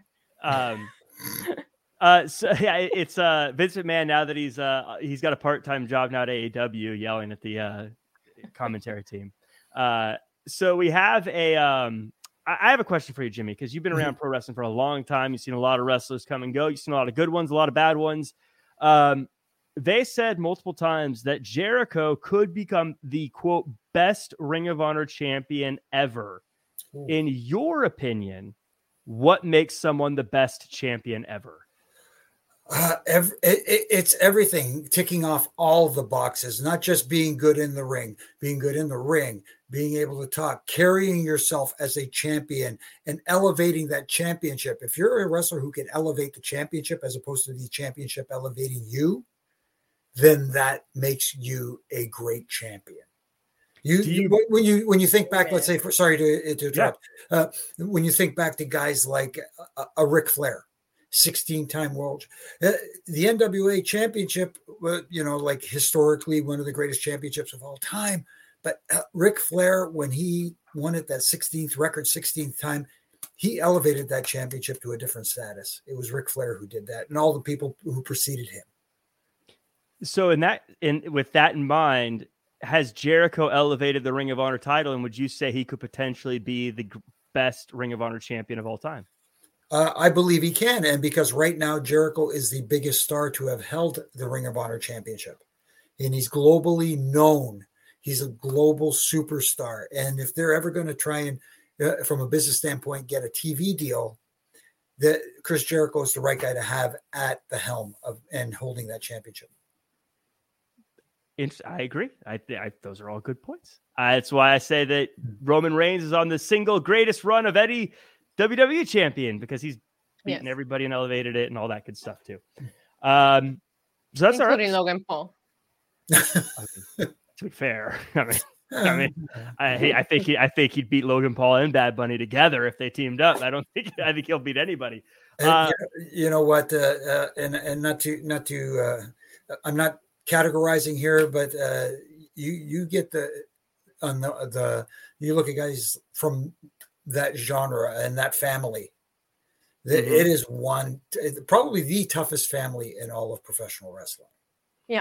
So yeah, it's Vince McMahon now that he's got a part-time job now at AEW, yelling at the commentary team. So we have I have a question for you, Jimmy, because you've been around pro wrestling for a long time. You've seen a lot of wrestlers come and go. You've seen a lot of good ones, a lot of bad ones. They said multiple times that Jericho could become the, quote, best Ring of Honor champion ever. Ooh. In your opinion, what makes someone the best champion ever? It's everything, ticking off all the boxes, not just being good in the ring, being able to talk, carrying yourself as a champion and elevating that championship. If you're a wrestler who can elevate the championship as opposed to the championship elevating you, then that makes you a great champion. When you think back, let's say, sorry to interrupt, when you think back to guys like a Ric Flair, 16-time world, the NWA championship, like historically one of the greatest championships of all time. But Ric Flair, when he won it that 16th time, he elevated that championship to a different status. It was Ric Flair who did that, and all the people who preceded him. So with that in mind, has Jericho elevated the Ring of Honor title, and would you say he could potentially be the best Ring of Honor champion of all time? I believe he can, and because right now Jericho is the biggest star to have held the Ring of Honor championship, and he's globally known. He's a global superstar, and if they're ever going to try and, from a business standpoint, get a TV deal, that Chris Jericho is the right guy to have at the helm of and holding that championship. I agree. I those are all good points. That's why I say that Roman Reigns is on the single greatest run of any WWE champion, because he's beaten everybody and elevated it and all that good stuff too. So that's including Logan Paul. To be fair, I think he'd beat Logan Paul and Bad Bunny together if they teamed up. I think he'll beat anybody. You know what? And not to I'm not categorizing here, but you get you look at guys from that genre and that family. It is probably the toughest family in all of professional wrestling. Yeah.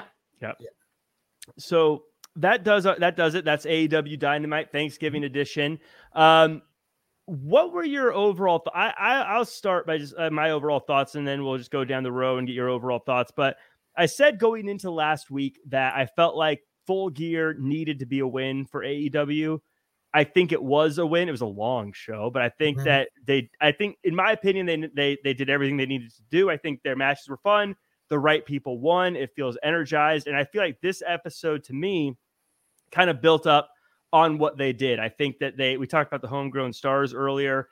So that does it. That's AEW Dynamite Thanksgiving edition. What were your overall I'll start by just my overall thoughts, and then we'll just go down the row and get your overall thoughts. But I said going into last week that I felt like Full Gear needed to be a win for AEW. I think it was a win. It was a long show, but I think that in my opinion, they did everything they needed to do. I think their matches were fun. The right people won. It feels energized. And I feel like this episode to me kind of built up on what they did. I think that we talked about the homegrown stars earlier.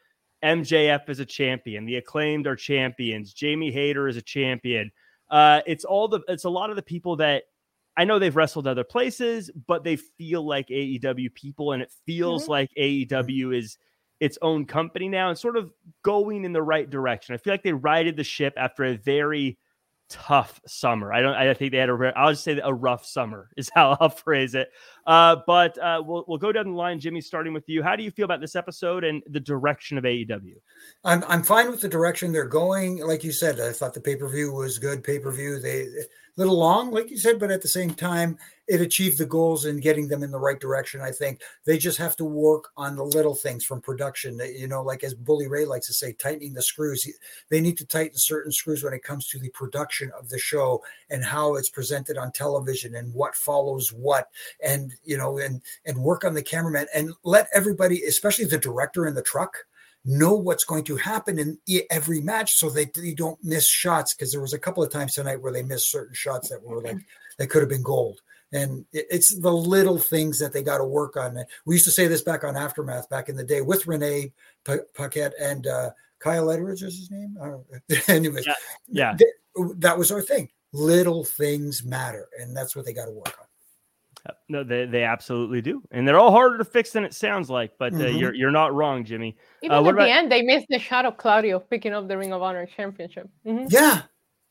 MJF is a champion. The Acclaimed are champions. Jamie Hayter is a champion. It's a lot of the people that I know they've wrestled other places, but they feel like AEW people, and it feels like AEW is its own company now and sort of going in the right direction. I feel like they righted the ship after a very tough summer. I think they had I'll just say a rough summer is how I'll phrase it. But we'll go down the line. Jimmy, starting with you. How do you feel about this episode and the direction of AEW? I'm fine with the direction they're going. Like you said, I thought the pay-per-view was good pay-per-view. They little long, like you said, but at the same time, it achieved the goals in getting them in the right direction. I think they just have to work on the little things from production. Like as Bully Ray likes to say, tightening the screws. They need to tighten certain screws when it comes to the production of the show and how it's presented on television and what follows what, and work on the cameraman and let everybody, especially the director in the truck, know what's going to happen in every match so they don't miss shots, because there was a couple of times tonight where they missed certain shots that were like they could have been gold. And it's the little things that they got to work on. We used to say this back on Aftermath back in the day with Renee Paquette and Kyle Edwards is his name. Anyways, yeah. That was our thing. Little things matter, and that's what they got to work on. No, they absolutely do, and they're all harder to fix than it sounds like. But you're not wrong, Jimmy. Even at the end, they missed the shot of Claudio picking up the Ring of Honor Championship. Yeah,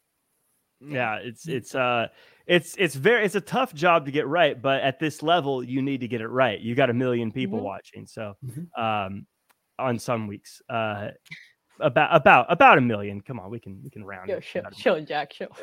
it's a tough job to get right, but at this level, you need to get it right. You got 1 million people watching, so on some weeks, about 1 million. Come on, we can round it. Show, Jack, show.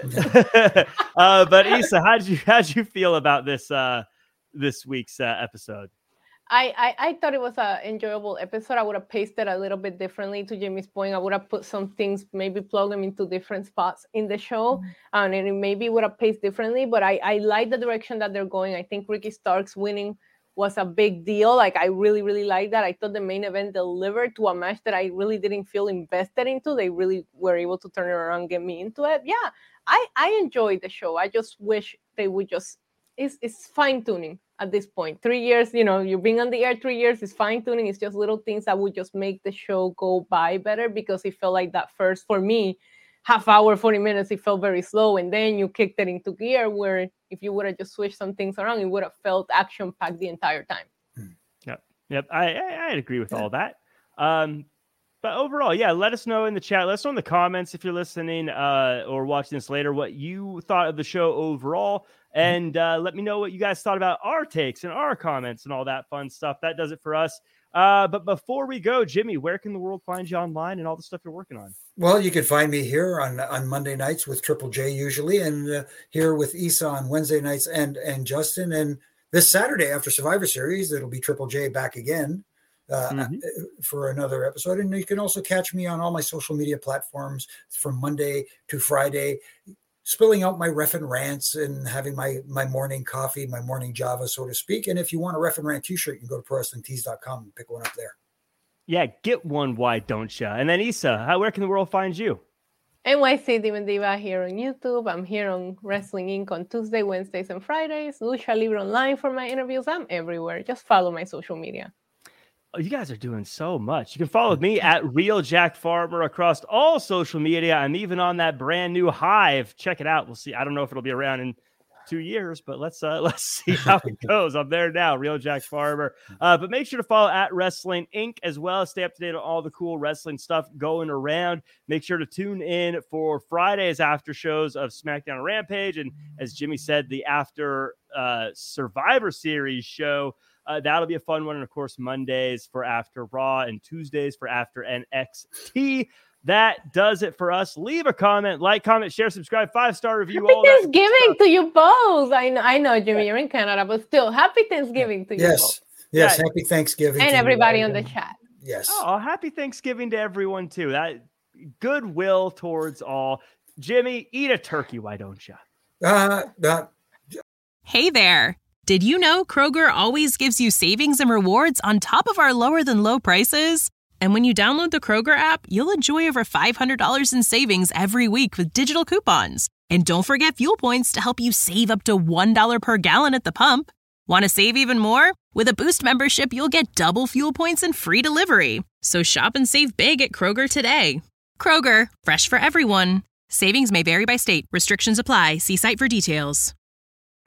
But Issa, how'd you feel about this week's episode? I thought it was an enjoyable episode. I would have paced it a little bit differently. To Jimmy's point, I would have put some things, maybe plug them into different spots in the show, and it maybe would have paced differently. But I like the direction that they're going. I think Ricky Starks winning was a big deal. Like, I really, really like that. I thought the main event delivered to a match that I really didn't feel invested into. They really were able to turn it around and get me into it. Yeah, I enjoyed the show. I just wish they would it's fine-tuning at this point. 3 years, you've been on the air 3 years, it's fine-tuning. It's just little things that would just make the show go by better, because it felt like that first, for me, half hour, 40 minutes, it felt very slow. And then you kicked it into gear where if you would have just switched some things around, it would have felt action-packed the entire time. Yep. I'd agree with all that. But overall, let us know in the chat. Let us know in the comments if you're listening or watching this later what you thought of the show overall. And let me know what you guys thought about our takes and our comments and all that fun stuff. That does it for us. But before we go, Jimmy, where can the world find you online and all the stuff you're working on? Well, you can find me here on Monday nights with Triple J usually, and here with Issa on Wednesday nights and Justin. And this Saturday after Survivor Series, it'll be Triple J back again for another episode. And you can also catch me on all my social media platforms from Monday to Friday, spilling out my ref and rants and having my morning coffee, my morning Java, so to speak. And if you want a ref and rant t-shirt, you can go to ProWrestlingTees.com and pick one up there. Yeah, get one, why don't you? And then Issa, where can the world find you? NYC Demon Diva here on YouTube. I'm here on Wrestling Inc. on Tuesday, Wednesdays, and Fridays. Lucha Libre Online for my interviews. I'm everywhere. Just follow my social media. Oh, you guys are doing so much. You can follow me at Real Jack Farmer across all social media. I'm even on that brand new Hive. Check it out. We'll see. I don't know if it'll be around in 2 years, but let's see how it goes. I'm there now, Real Jack Farmer. But make sure to follow at Wrestling Inc. as well. Stay up to date on all the cool wrestling stuff going around. Make sure to tune in for Friday's after shows of SmackDown and Rampage. And as Jimmy said, the after Survivor Series show. That'll be a fun one. And of course, Mondays for After Raw and Tuesdays for After NXT. That does it for us. Leave a comment, comment, share, subscribe, 5-star review. Happy Thanksgiving to you both. I know, Jimmy, you're in Canada, but still, happy Thanksgiving to you both. Yes, happy Thanksgiving. And everybody on the chat. Yes. Oh, happy Thanksgiving to everyone, too. That goodwill towards all. Jimmy, eat a turkey, why don't you? Hey there. Did you know Kroger always gives you savings and rewards on top of our lower-than-low prices? And when you download the Kroger app, you'll enjoy over $500 in savings every week with digital coupons. And don't forget fuel points to help you save up to $1 per gallon at the pump. Want to save even more? With a Boost membership, you'll get double fuel points and free delivery. So shop and save big at Kroger today. Kroger, fresh for everyone. Savings may vary by state. Restrictions apply. See site for details.